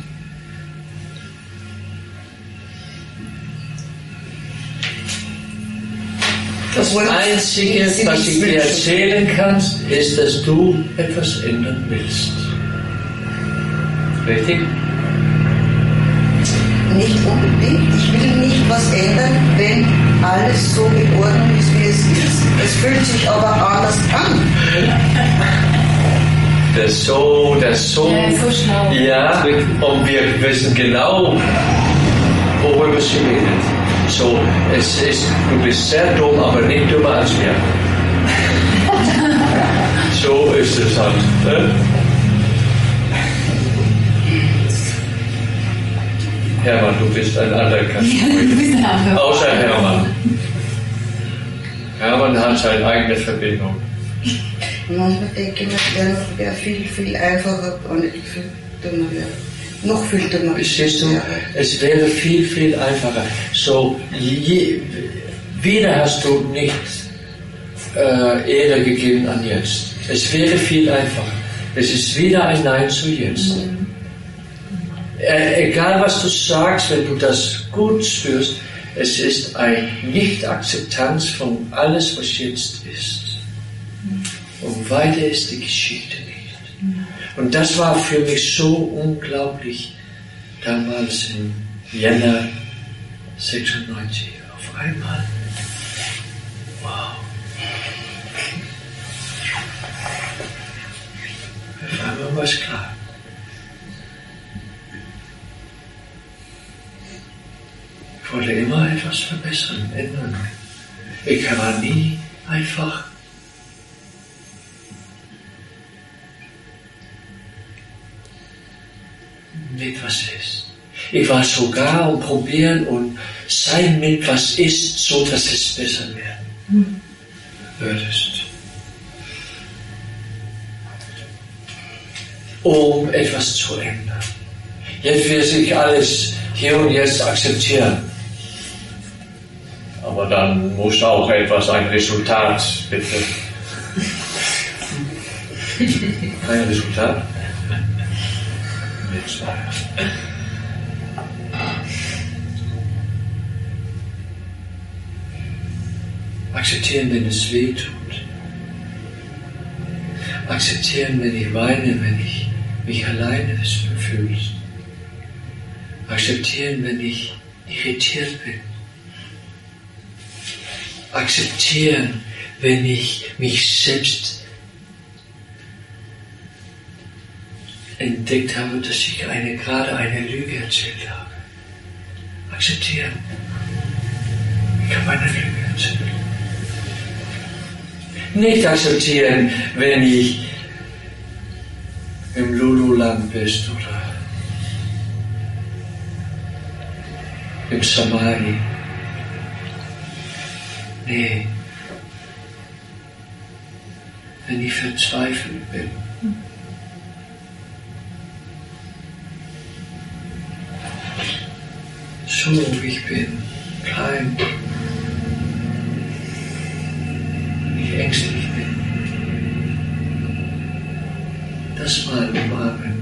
Das Einzige, was ich dir erzählen kann, ist, dass du etwas ändern willst. Richtig? Nicht unbedingt. Ich will nicht was ändern, wenn alles so in Ordnung ist, wie es ist. Es fühlt sich aber anders an. Das so. Ja, so schlau. Ja, und wir wissen genau, worüber sie redet. So, du bist sehr dumm, aber nicht dümmer als wir. So ist es halt. Ne? Hermann, du bist ein anderer Kategorie. Außer Hermann. Hermann hat seine eigene Verbindung. Manchmal denke ich mir, es wäre viel, viel einfacher und nicht viel dümmer wäre. Noch viel dümmer. Verstehst du? Es wäre viel, viel einfacher. So, wieder hast du nicht Ehre gegeben an jetzt. Es wäre viel einfacher. Es ist wieder ein Nein zu jetzt. Egal was du sagst, wenn du das gut spürst, es ist eine Nicht-Akzeptanz von alles, was jetzt ist. Und weiter ist die Geschichte nicht. Und das war für mich so unglaublich damals im Jänner 96. Auf einmal. Wow. Auf einmal war es klar. Ich wollte immer etwas verbessern, ändern. Ich war nie einfach mit was ist. etwas sogar und probieren und sein mit was ist, so dass es besser werden würdest. Um etwas zu ändern. Jetzt will ich alles hier und jetzt akzeptieren. Aber dann muss auch ein Resultat, bitte. Kein Resultat? Nichts. Akzeptieren, wenn es weh tut. Akzeptieren, wenn ich weine, wenn ich mich alleine fühle. Akzeptieren, wenn ich irritiert bin. Akzeptieren, wenn ich mich selbst entdeckt habe, dass ich gerade eine Lüge erzählt habe. Akzeptieren. Ich habe eine Lüge erzählt. Nicht akzeptieren, wenn ich im Lululand bist oder im Samadhi. Nee. Wenn ich verzweifelt bin. So wie ich bin, klein, wenn ich ängstlich bin. Das mal umarmen.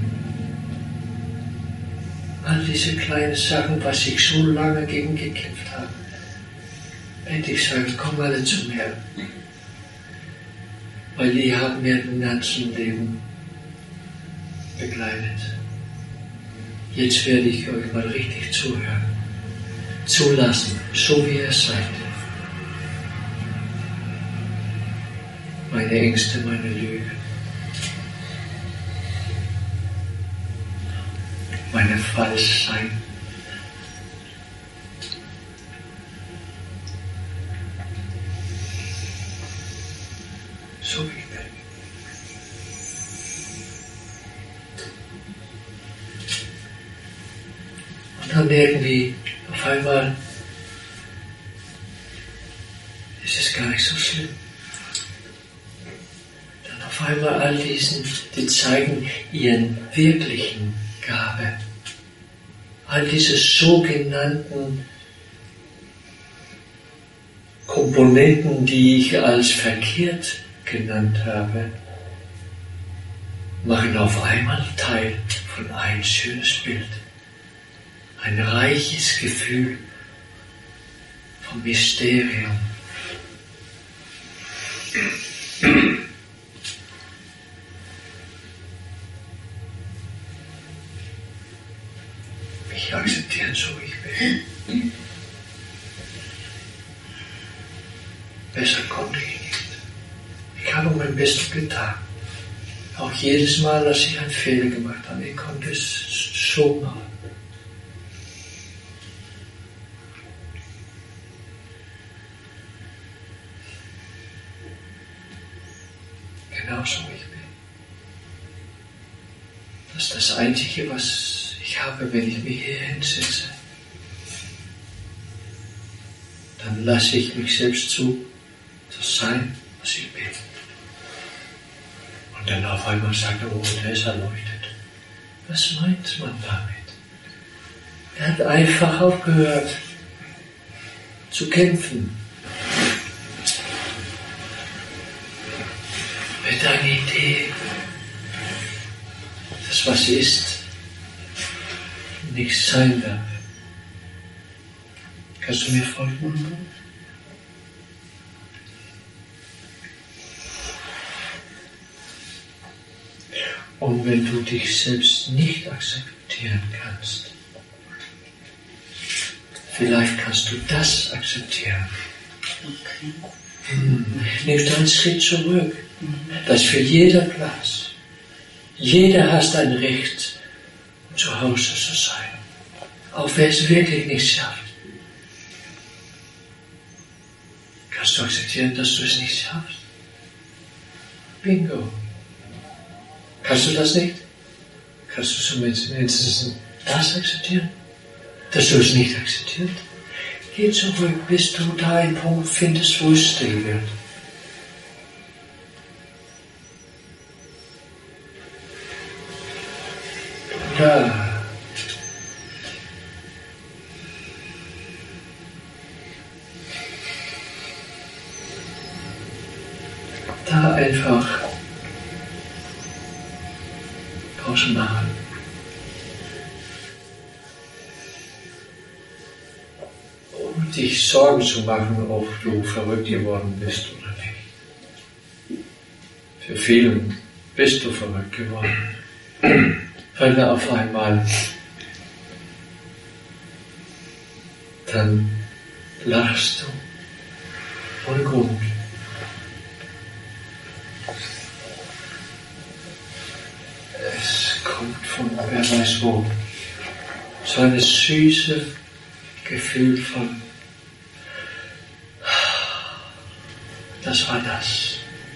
All diese kleinen Sachen, was ich so lange gegen gekämpft habe. Endlich sagen, komm alle zu mir. Weil die haben mir im ganzen Leben begleitet. Jetzt werde ich euch mal richtig zuhören. Zulassen, so wie ihr seid. Meine Ängste, meine Lügen. Meine Falschsein. So wie ich bin. Und dann irgendwie auf einmal ist es gar nicht so schlimm. Dann auf einmal all diesen, die zeigen ihren wirklichen Gabe. All diese sogenannten Komponenten, die ich als verkehrt genannt habe, machen auf einmal Teil von ein schönes Bild. Ein reiches Gefühl vom Mysterium. Mich akzeptieren, so wie ich bin. Besser konnte ich nicht. Ich habe mein Bestes getan. Auch jedes Mal, als ich einen Fehler gemacht habe, ich konnte es so machen. Genauso wie ich bin. Das ist das Einzige, was ich habe, wenn ich mich hier hinsetze. Dann lasse ich mich selbst zu sein, was ich bin. Und dann auf einmal sagt er, oh, der ist erleuchtet. Was meint man damit? Er hat einfach aufgehört zu kämpfen. Mit einer Idee, das was ist, nichts sein darf. Kannst du mir folgen? Und wenn du dich selbst nicht akzeptieren kannst, vielleicht kannst du das akzeptieren. Okay. Nimmst einen Schritt zurück. Das ist für jeder Platz. Jeder hat ein Recht, zu Hause zu sein. Auch wer es wirklich nicht schafft. Kannst du akzeptieren, dass du es nicht schaffst? Bingo. Kannst du das nicht? Kannst du zumindest das akzeptieren? dass du es nicht akzeptierst. Geh zurück, bis du da einen Punkt findest, wo es still wird. Da einfach Pause machen. Um dich Sorgen zu machen, ob du verrückt geworden bist oder nicht. Für vielen bist du verrückt geworden. Weil auf einmal dann lachst du ohne Grund. Es kommt von wer weiß wo. So eine süße Gefühl von, das war das.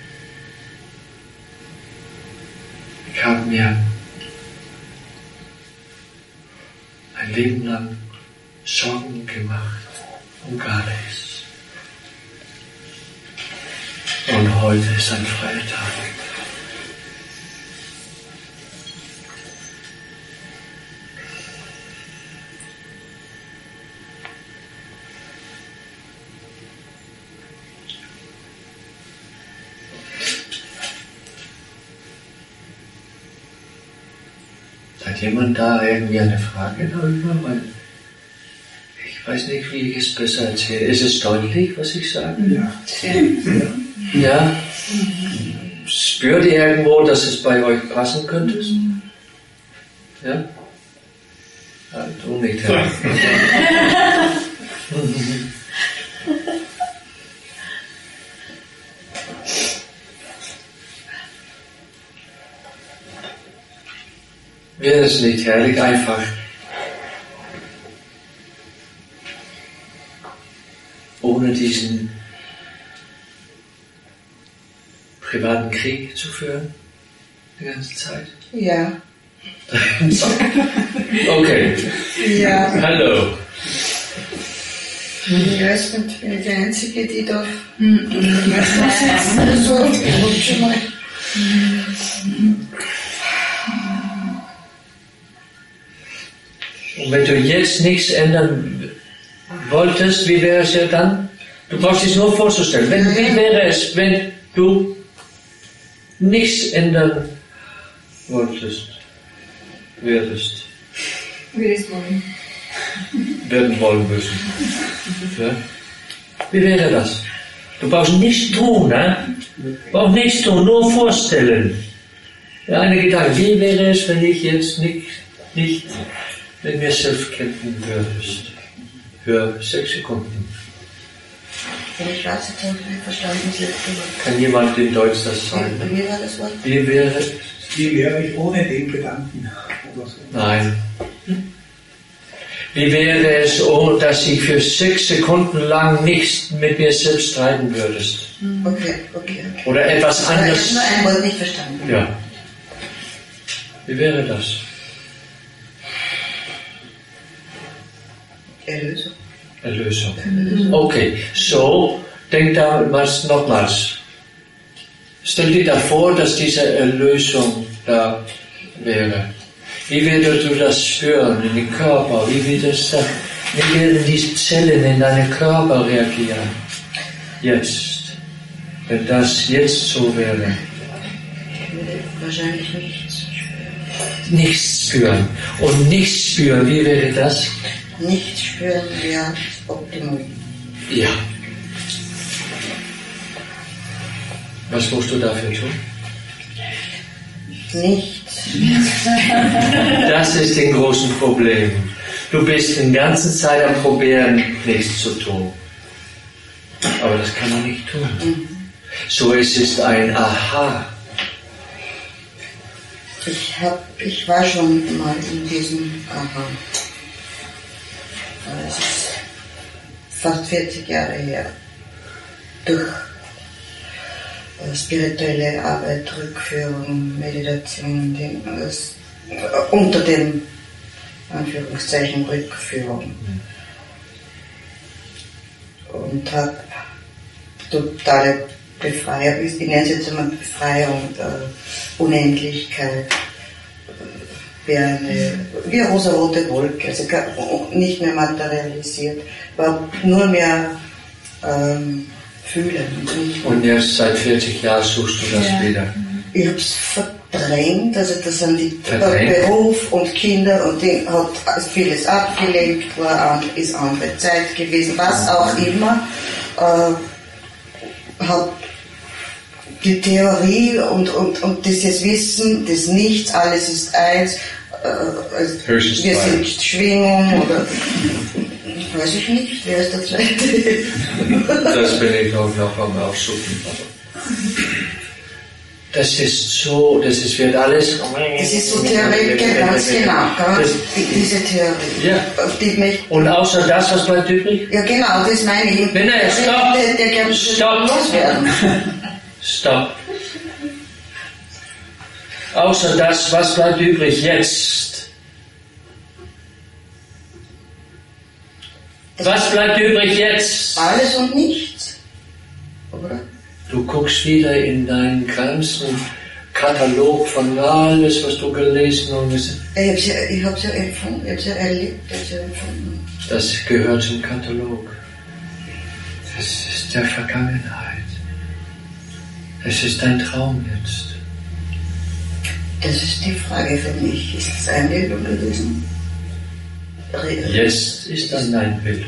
Ich habe mir ein Leben lang Sorgen gemacht um gar nichts. Und heute ist ein freier Tag. Hat jemand da irgendwie eine Frage darüber? Weil ich weiß nicht, wie ich es besser erzähle. Ist es deutlich, was ich sage? Ja. Ja? Spürt ihr irgendwo, dass es bei euch passen könnte? Ja? Ja, du nicht, Herr. Wäre es nicht herrlich, einfach ohne diesen privaten Krieg zu führen, die ganze Zeit? Ja. Okay. Ja. Hallo. Ich weiß nicht, bin ich die Einzige, die da sitzt. So, rutsche mal. Und wenn du jetzt nichts ändern wolltest, wie wäre es ja dann? Du brauchst dich nur vorzustellen. Wie wäre es, wenn du nichts ändern wolltest? Würdest wollen. Werden wollen müssen. Ja? Wie wäre das? Du brauchst nichts tun, ne? Du brauchst nichts tun, nur vorstellen. Ja, eine Gedanke. Wie wäre es, wenn ich jetzt nicht mit mir selbst kämpfen würdest? Für 6 Sekunden. Ich weiß jetzt nicht verstanden, das letzte Wort. Kann jemand in Deutsch das sagen? Wie war das Wort? Wie wäre ich ohne den Gedanken? Oder so. Nein. Wie wäre es, dass ich für 6 Sekunden lang nichts mit mir selbst streiten würdest? Okay. Oder etwas Ich habe anderes? nur ein Wort nicht verstanden. Ja. Wie wäre das? Erlösung. Okay, so, denk damals nochmals. Stell dir da vor, dass diese Erlösung da wäre. Wie würdest du das spüren in den Körper? Wie würden diese Zellen in deinem Körper reagieren? Jetzt. Wenn das jetzt so wäre. Ich würde wahrscheinlich nichts spüren. Nichts spüren. Und nichts spüren, wie wäre das? Nichts spüren wäre Optimum. Ja. Was musst du dafür tun? Nichts. Das ist ein großes Problem. Du bist die ganze Zeit am Probieren, nichts zu tun. Aber das kann man nicht tun. So, es ist ein Aha. Ich war schon mal in diesem Aha. Es ist fast 40 Jahre her. Durch spirituelle Arbeit, Rückführung, Meditation, unter dem Anführungszeichen Rückführung. Und habe totale Befreiung, ich nenne es jetzt immer Befreiung, Unendlichkeit, wie eine rosarote Wolke, also nicht mehr materialisiert, war nur mehr fühlen. Und jetzt seit 40 Jahren suchst du das wieder? Ich habe es verdrängt, also das sind die Beruf und Kinder und Ding, hat vieles abgelenkt, ist andere Zeit gewesen, was auch immer, hat die Theorie und dieses Wissen, das Nichts, alles ist eins, wir sind Schwingung oder weiß ich nicht, wer ist der Zweite? Das bin ich auch noch am Aussuchen. Das wird alles. Das ist so Theorie, ganz genau, diese Theorie. Ja. Auf die mich Und außer das, was bleibt übrig? ja genau, das meine ich. Der kann loswerden. Stopp. Außer das, was bleibt übrig jetzt? Was bleibt übrig jetzt? Alles und nichts. Oder? Du guckst wieder in deinen ganzen Katalog von alles, was du gelesen und wissen. Ich hab's ja empfunden, ich hab's ja erlebt, ich hab's ja empfunden. Das gehört zum Katalog. Das ist der Vergangenheit. Es ist dein Traum jetzt. Das ist die Frage für mich. Ist es Einbildung gewesen? Jetzt ist das Einbildung.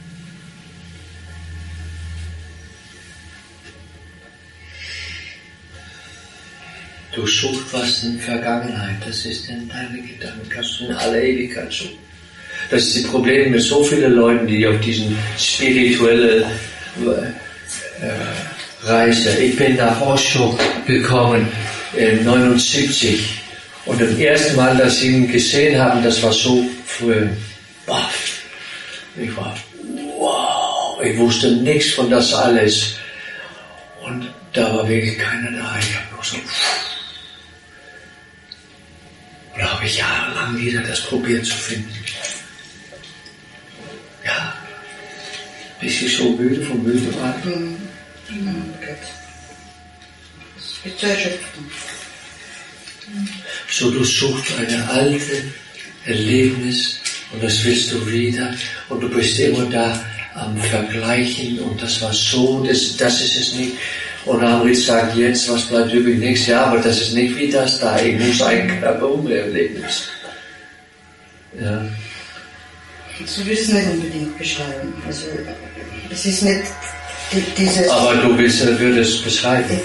Du suchst was in der Vergangenheit, das ist in deine Gedanken, kannst du in aller Ewigkeit suchen. Das ist das Problem mit so vielen Leuten, die auf diesen spirituelle Reise. Ich bin nach Osho gekommen in 79 und das erste Mal, dass sie ihn gesehen haben, das war so früh. Ich war, wow, ich wusste nichts von das alles und da war wirklich keiner da. Ich habe nur so. Und da habe ich jahrelang wieder das probiert zu finden. Ja, bis ich so vom Müde war. Das ist zu erschöpfen. So, du suchst eine alte Erlebnis und das willst du wieder und du bist immer da am Vergleichen und das war so, das ist es nicht. Und Amrit sagt jetzt, was bleibt übrig? Nächstes Jahr, aber das ist nicht wie das da. Ich muss ein Körpererlebnis. Ja. So will es nicht unbedingt beschreiben. Also, es ist nicht dieses. Aber du würdest beschreiben.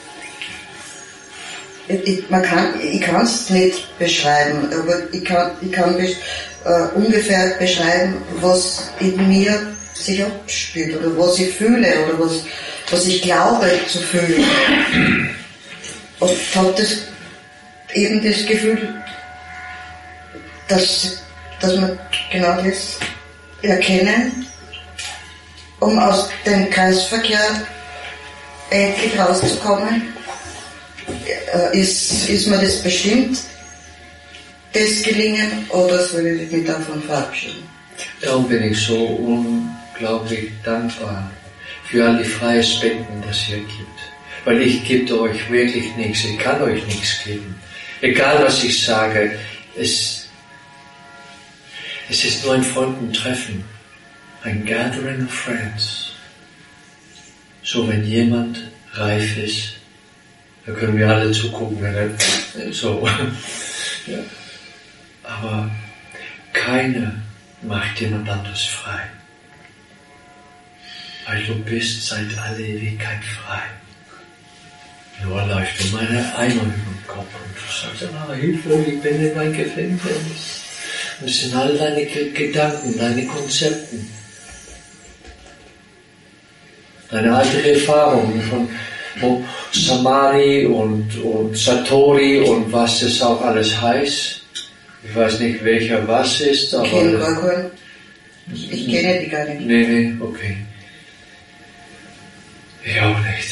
Ich kann es nicht beschreiben, aber ich kann ungefähr beschreiben, was in mir sich abspielt oder was ich fühle oder was ich glaube zu fühlen. Und ich habe eben das Gefühl, dass man genau das erkennen, um aus dem Kreisverkehr endlich rauszukommen. Ist mir das bestimmt, das gelingen, oder soll ich mich davon verabschieden? Darum bin ich so unglaublich dankbar für all die freien Spenden, das hier gibt. Weil ich gebe euch wirklich nichts, ich kann euch nichts geben. Egal was ich sage, es ist nur ein Freundentreffen, ein Gathering of Friends. So, wenn jemand reif ist, da können wir alle zugucken, so. Ja. Aber keiner macht jemand anderes frei. Weil du bist seit aller Ewigkeit frei. Nur läuft nur meine Eimer über den Kopf und du sagst, Hilfe, ich bin in mein Gefängnis. Und es sind all deine Gedanken, deine Konzepte, deine alten Erfahrungen von Samadhi und Satori und was das auch alles heißt. Ich weiß nicht, welcher was ist, aber... Ich kenne die gar nicht. Nee, okay. Ich auch nicht.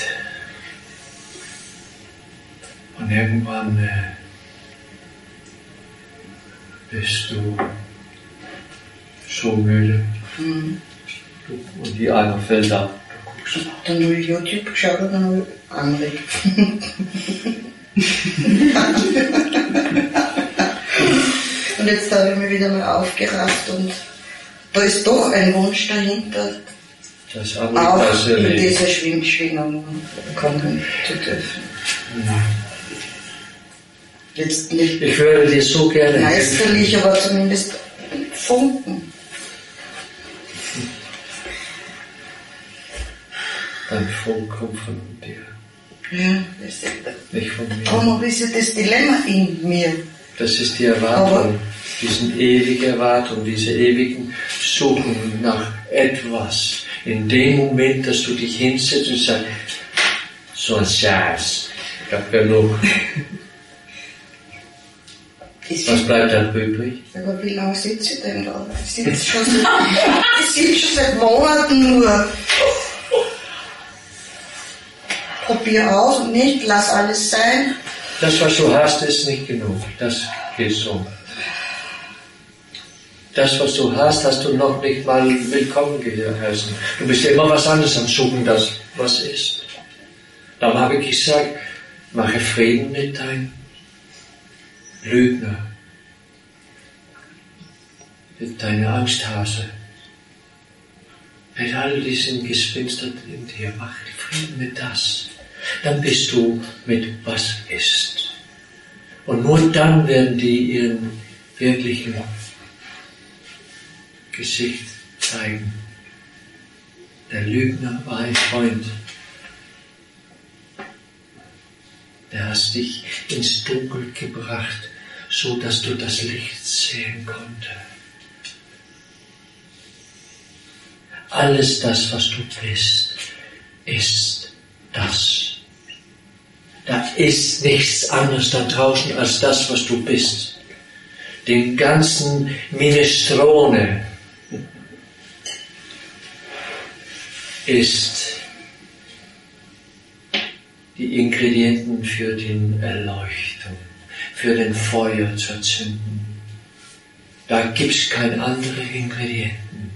Und irgendwann bist du so müde. Und die Eimer fällt ab. Dann habe ich YouTube geschaut und dann habe ich angelegt. Und jetzt habe ich mich wieder mal aufgerafft und da ist doch ein Wunsch dahinter, das auch in dieser Schwingung kommen zu dürfen. Jetzt nicht ich würde dir so gerne meisterlich, aber zumindest Funken. Ein Funk kommt von dir. Ja, das ist, Nicht von mir. darum habe ich das Dilemma in mir. Das ist die Erwartung, diese ewige Erwartung, diese ewigen Suchen nach etwas. In dem Moment, dass du dich hinsetzt und sagst, so ein Schatz, ich habe genug. Was bleibt dann übrig? Aber wie lange sitze ich denn da? Ich sitze schon seit Monaten nur. Probier aus und nicht, lass alles sein. Das, was du hast, ist nicht genug. Das geht so. Das, was du hast, hast du noch nicht mal willkommen geheißen. Du bist ja immer was anderes am Suchen, das was ist. Darum habe ich gesagt, mache Frieden mit deinem Lügner, mit deiner Angsthase, mit all diesen Gespinstern in dir. Mach Frieden mit das. Dann bist du mit was ist. Und nur dann werden die ihren wirklichen Gesicht zeigen. Der Lügner war ein Freund. Der hat dich ins Dunkel gebracht, so dass du das Licht sehen konntest. Alles das, was du bist, ist das. Da ist nichts anderes da draußen als das, was du bist. Den ganzen Minestrone ist die Ingredienten für die Erleuchtung, für den Feuer zu erzünden. Da gibt's keine anderen Ingredienten.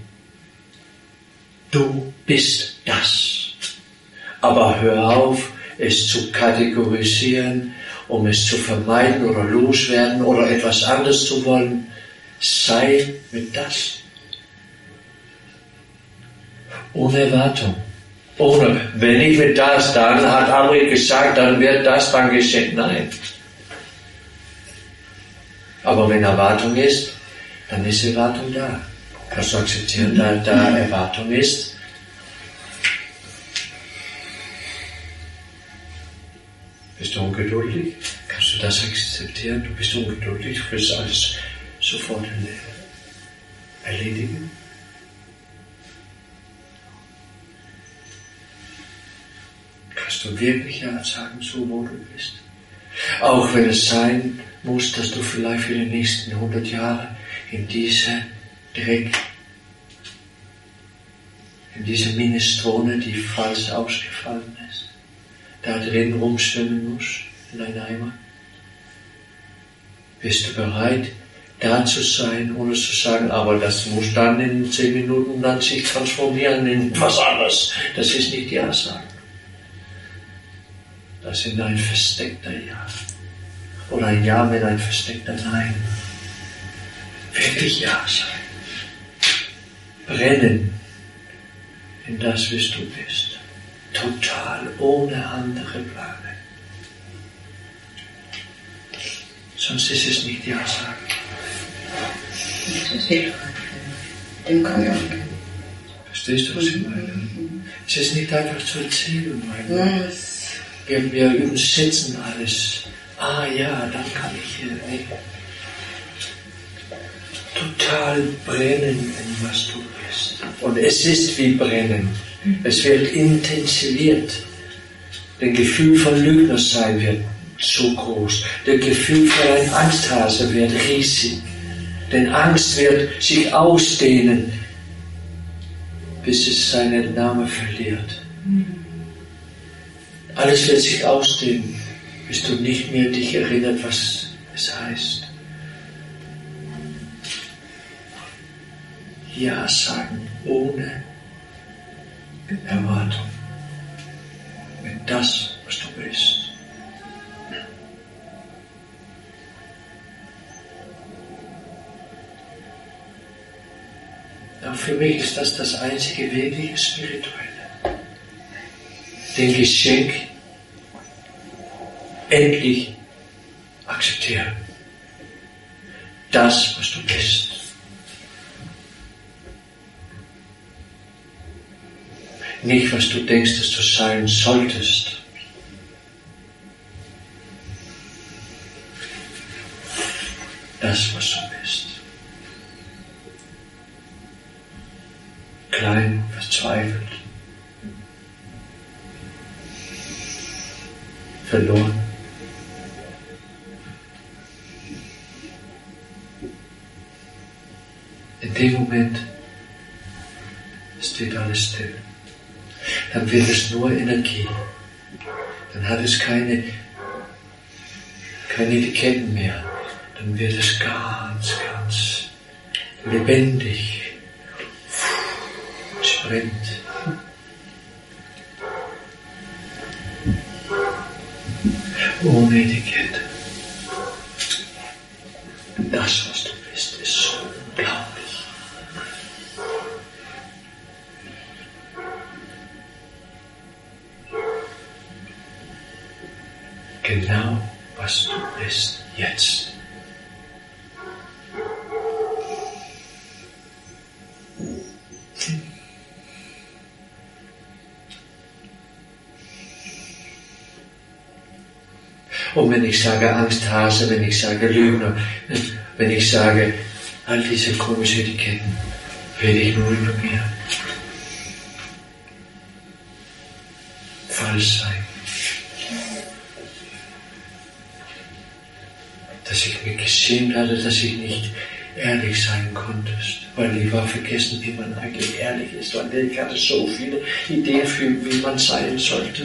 Du bist das. Aber hör auf, es zu kategorisieren, um es zu vermeiden oder loswerden oder etwas anderes zu wollen. Sei mit das. Ohne Erwartung. Ohne, wenn ich mit das, dann hat Amrit gesagt, dann wird das dann geschehen. Nein. Aber wenn Erwartung ist, dann ist Erwartung da. Kannst du akzeptieren, da Erwartung ist. Bist du ungeduldig? Kannst du das akzeptieren? Du bist ungeduldig, du willst alles sofort erledigen. Kannst du wirklich Ja sagen, so wo du bist? Auch wenn es sein muss, dass du vielleicht für die nächsten 100 Jahre in dieser Dreck, in dieser Minestrone, die falsch ausgefallen ist, da drin rumschwimmen musst, in deinem Eimer. Bist du bereit, da zu sein, ohne zu sagen, aber das muss dann in 10 Minuten dann sich transformieren in was anderes. Das ist nicht Ja sagen. Das ist ein versteckter Ja. Oder ein Ja mit ein versteckter Nein. Wirklich Ja sagen. Brennen in das, was du bist. Total ohne andere Pläne. Sonst ist es nicht Ja sagen. Das ist hilfreich. Dem kann ich auch gehen. Verstehst du, was ich meine? Es ist nicht einfach zu erzählen, meine. Wir übersetzen alles. Ah ja, dann kann ich hier total brennen in was du bist. Und es ist wie brennen. Es wird intensiviert. Das Gefühl von Lügnersein wird so groß. Das Gefühl für ein Angsthase wird riesig. Denn Angst wird sich ausdehnen, bis es seinen Namen verliert. Alles wird sich ausdehnen, bis du nicht mehr dich erinnert, was es heißt. Ja sagen, ohne Erwartung. Mit das, was du bist. Auch für mich ist das einzige wirkliche Spirituelle. Den Geschenk endlich akzeptieren. Das, was du bist. Nicht, was du denkst, dass du sein solltest. Das, was du bist. Klein, verzweifelt. Verloren. In dem Moment steht alles still. Dann wird es nur Energie. Dann hat es keine Etiketten mehr. Dann wird es ganz, ganz lebendig. Es brennt. Ohne Etikette. Das, was du bist, ist so unglaublich. Genau, was du bist jetzt. Und wenn ich sage Angsthase, wenn ich sage Lügner, wenn ich sage all diese komischen Etiketten, rede ich nur über mir. Falsch sein. Dass ich mich geschämt hatte, dass ich nicht ehrlich sein konnte, weil ich war vergessen, wie man eigentlich ehrlich ist, weil ich hatte so viele Ideen für, wie man sein sollte.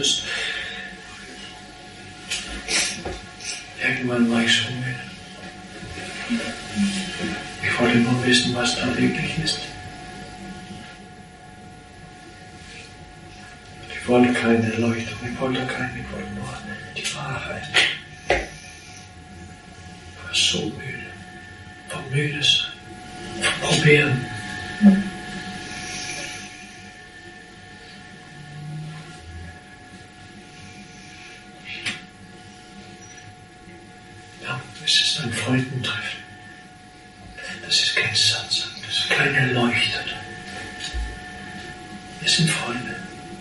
Irgendwann war ich so müde. Ich wollte nur wissen, was da wirklich ist. Ich wollte keine Erleuchtung, ich wollte nur die Wahrheit. Ich war so müde. Vom müde sein. Vom Probieren. Es ist ein Freudentreffen. Das ist kein Satz, das ist kein Erleuchter. Wir sind Freunde.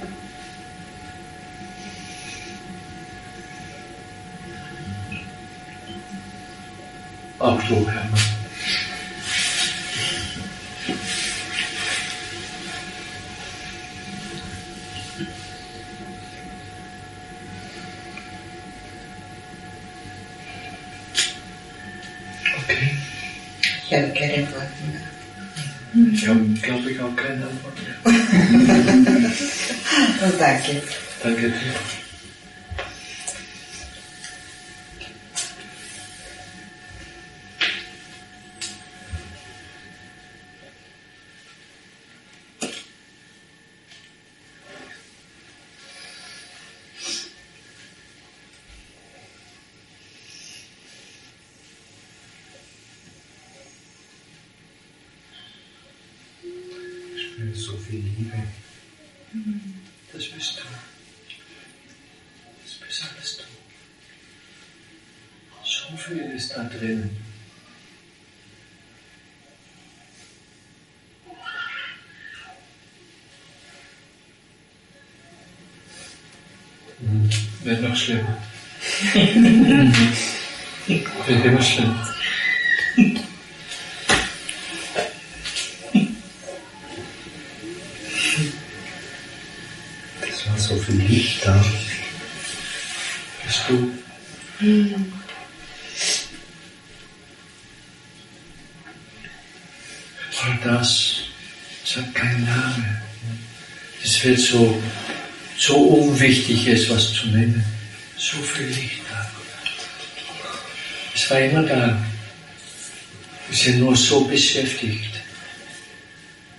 Auch du, Hermann. Ich habe keine Antworten mehr. Ich habe, glaube ich, auch keine Antwort mehr. Und danke. Danke dir. So viel Liebe. Das bist du. Das bist alles du. So viel ist da drin. Wird noch schlimmer. Wird immer schlimmer. So viel Licht da. Bist du? Und das hat keinen Namen. Es wird so unwichtig, es was zu nennen. So viel Licht da. Es war immer da. Wir sind nur so beschäftigt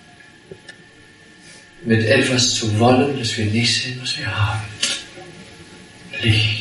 mit etwas zu wollen, das wir nicht sehen, was wir haben. Licht.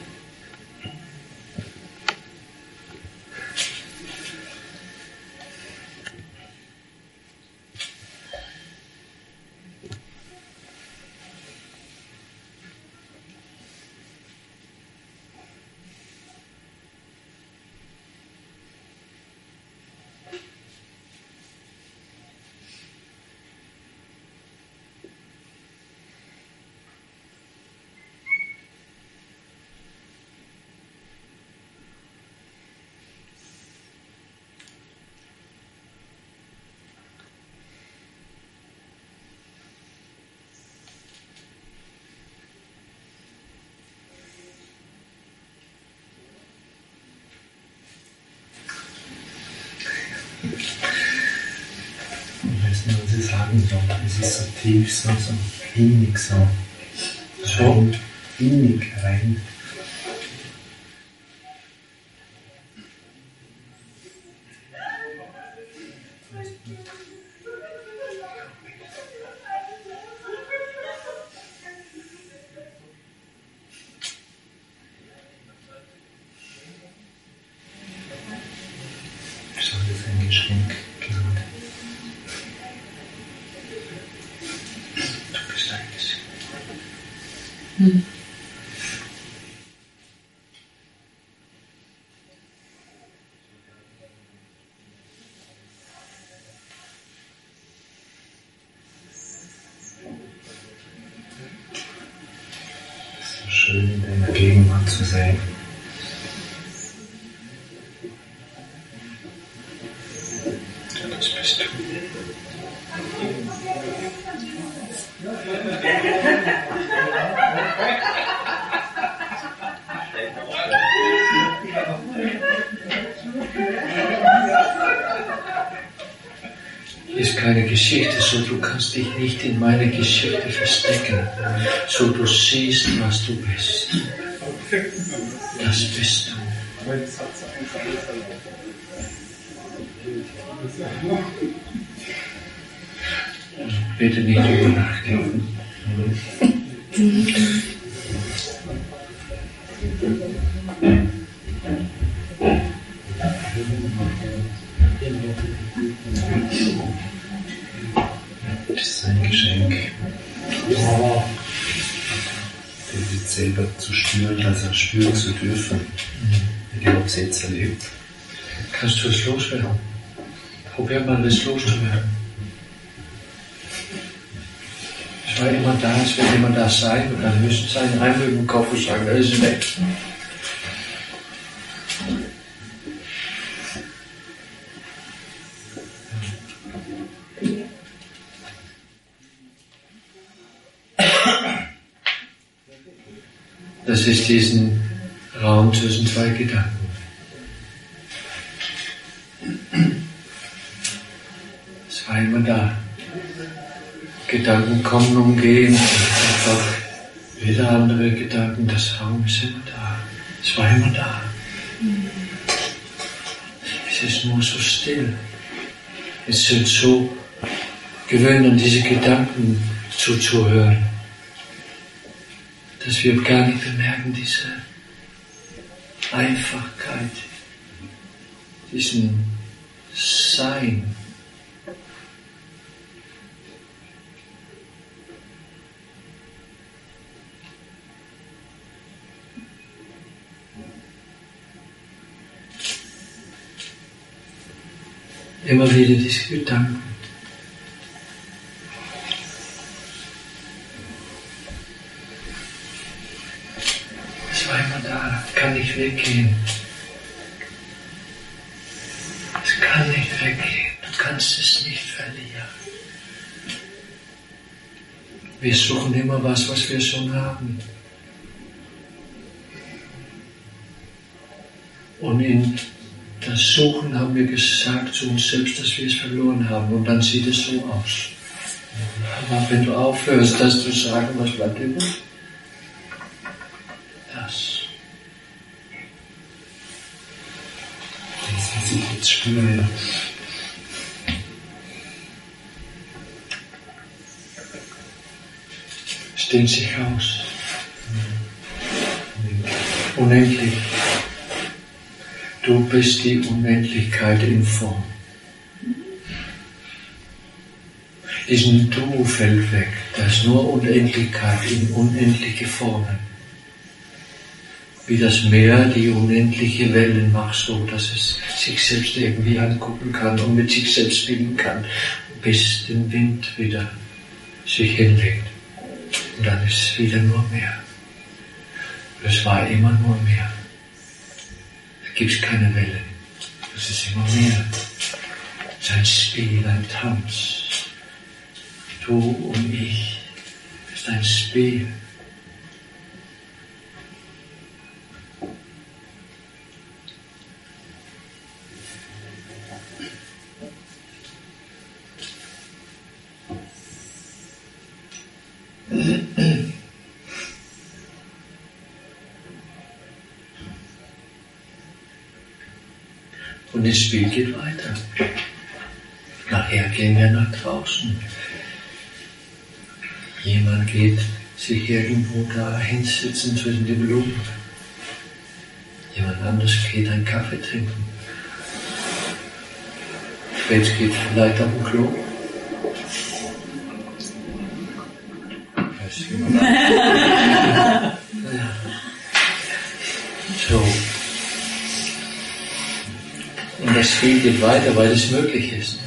Ich weiß nicht, was ich sagen soll. Es ist so tief, so innig, so innig rein. So, das ist ein Geschenk. Du bist ein Geschenk. Es ist so schön, in deiner Gegenwart zu sein. Das bist du. Ist keine Geschichte, so du kannst dich nicht in meine Geschichte verstecken, so du siehst, was du bist. Das bist du. Bitte nicht drüber nachdenken. Das ist ein Geschenk. David selber zu spüren, also spüren zu dürfen. Ich habe es jetzt erlebt. Kannst du es loswerden? Probier mal, das loszuwerden. Es war immer da, es wird immer da sein und dann müssen sein Eindruck im Kopf sagen, das ist weg. Das ist diesen Raum zwischen zwei Gedanken. Es war immer da. Gedanken kommen und gehen, einfach wieder andere Gedanken. Das Raum ist immer da. Es war immer da. Es ist nur so still. Es sind so gewöhnt, an diese Gedanken zuzuhören, dass wir gar nicht bemerken, diese Einfachkeit, diesen Sein. Immer wieder diese Gedanken. Es war immer da, kann nicht weggehen. Es kann nicht weggehen, du kannst es nicht verlieren. Wir suchen immer was wir schon haben. Und in das Suchen haben wir gesagt zu uns selbst, dass wir es verloren haben. Und dann sieht es so aus. Aber wenn du aufhörst, das zu sagen, was bleibt übrig? Das. Das, was ich jetzt spüre. Es dehnt sich aus. Unendlich. Du bist die Unendlichkeit in Form. Diesen Du fällt weg. Da ist nur Unendlichkeit in unendliche Formen. Wie das Meer die unendliche Wellen macht, so dass es sich selbst irgendwie angucken kann und mit sich selbst bilden kann, bis den Wind wieder sich hinlegt. Und dann ist es wieder nur Meer. Es war immer nur Meer. Da gibt es keine Wellen. Es ist immer Meer. Es ist ein Spiel, ein Tanz. Du und ich. Es ist ein Spiel. Und das Spiel geht weiter. Nachher gehen wir nach draußen. Jemand geht sich irgendwo da hinsitzen zwischen den Blumen. Jemand anderes geht einen Kaffee trinken. Jetzt geht vielleicht auf den Klo. So. Und das Spiel geht weiter, weil es möglich ist.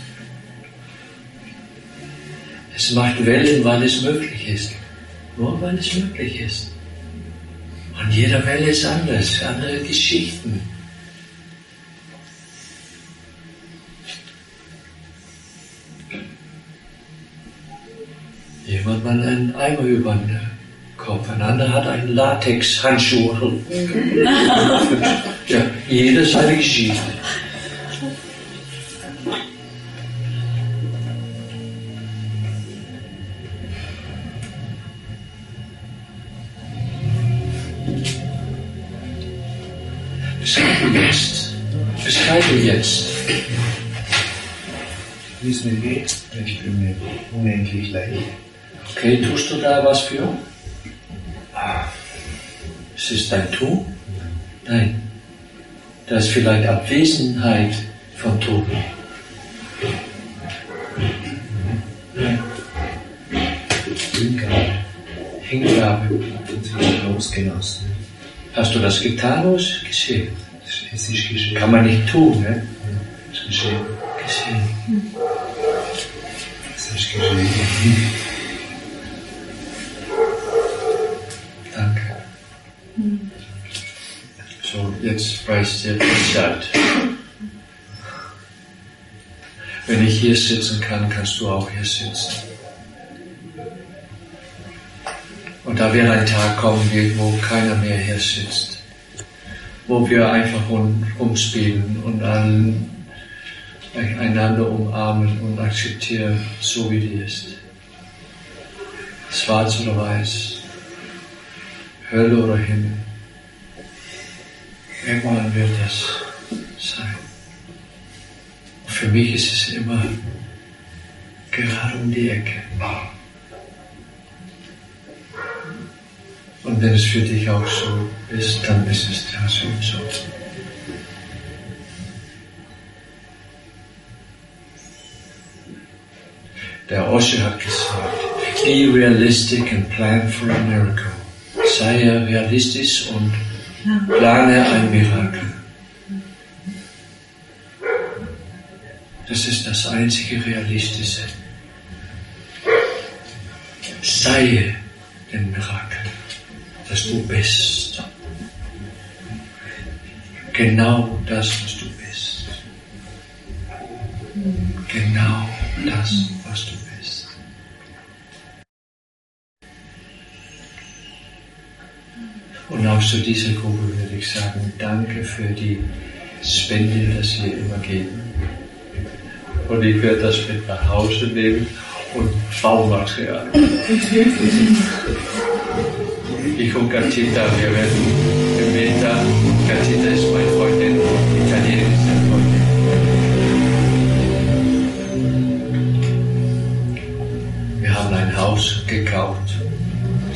Es macht Wellen, weil es möglich ist. Nur weil es möglich ist. Und jede Welle ist anders, andere Geschichten. Jemand hat einen Eimer über den Kopf, ein anderer hat einen Latex-Handschuh. Ja, jeder seine Geschichte. Beschreibe jetzt. Wie es mir geht, ich bin mir unendlich leicht. Okay, tust du da was für? Ist es dein Tun? Nein. Das ist vielleicht Abwesenheit von Tun. Hingabe. Und sich ausgelassen. Hast du das getan oder ist es geschehen? Es ist geschehen. Kann man nicht tun, ne? Es ist geschehen. Geschehen. Es ist geschehen. Danke. So, jetzt weißt du Bescheid. Wenn ich hier sitzen kann, kannst du auch hier sitzen. Und da wird ein Tag kommen, wo keiner mehr hier sitzt. Wo wir einfach rumspielen und einander umarmen und akzeptieren, so wie die ist. Schwarz oder weiß, Hölle oder Himmel. Irgendwann wird das sein. Und für mich ist es immer gerade um die Ecke. Und wenn es für dich auch so ist, dann ist es ja so und so. Der Osho hat gesagt, be realistic and plan for a miracle. Sei realistisch und plane ein Mirakel. Das ist das einzige Realistische. Sei den Mirakel, dass du bist. Genau das, was du bist. Genau das, was du bist. Und auch zu dieser Gruppe würde ich sagen, danke für die Spende, das wir immer geben. Und ich werde das mit nach Hause nehmen und Baumaterial. Ich und Gatita, wir werden im Winter, Gatita ist meine Freundin, italienische Freundin. Wir haben ein Haus gekauft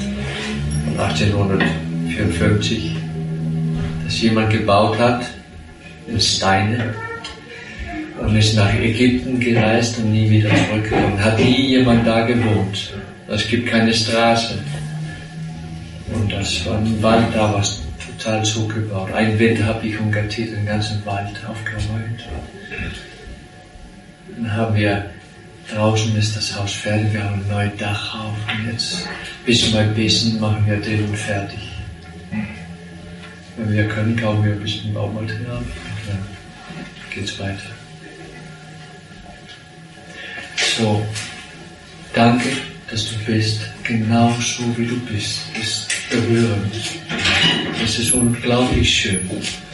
1854, das jemand gebaut hat, in Steine, und ist nach Ägypten gereist und nie wieder zurückgekommen. Hat nie jemand da gewohnt. Es gibt keine Straße. Und das war ein Wald, da war es total zugebaut. Einen Winter habe ich Ungartiert den ganzen Wald aufgeräumt. Dann haben wir, draußen ist das Haus fertig, wir haben ein neues Dach auf und jetzt bisschen bei bisschen machen wir drinnen fertig. Wenn wir können, kaufen wir ein bisschen Baumaterial und dann geht's weiter. So, danke, dass du bist, genau so wie du bist. Das ist berührend. Das ist unglaublich schön.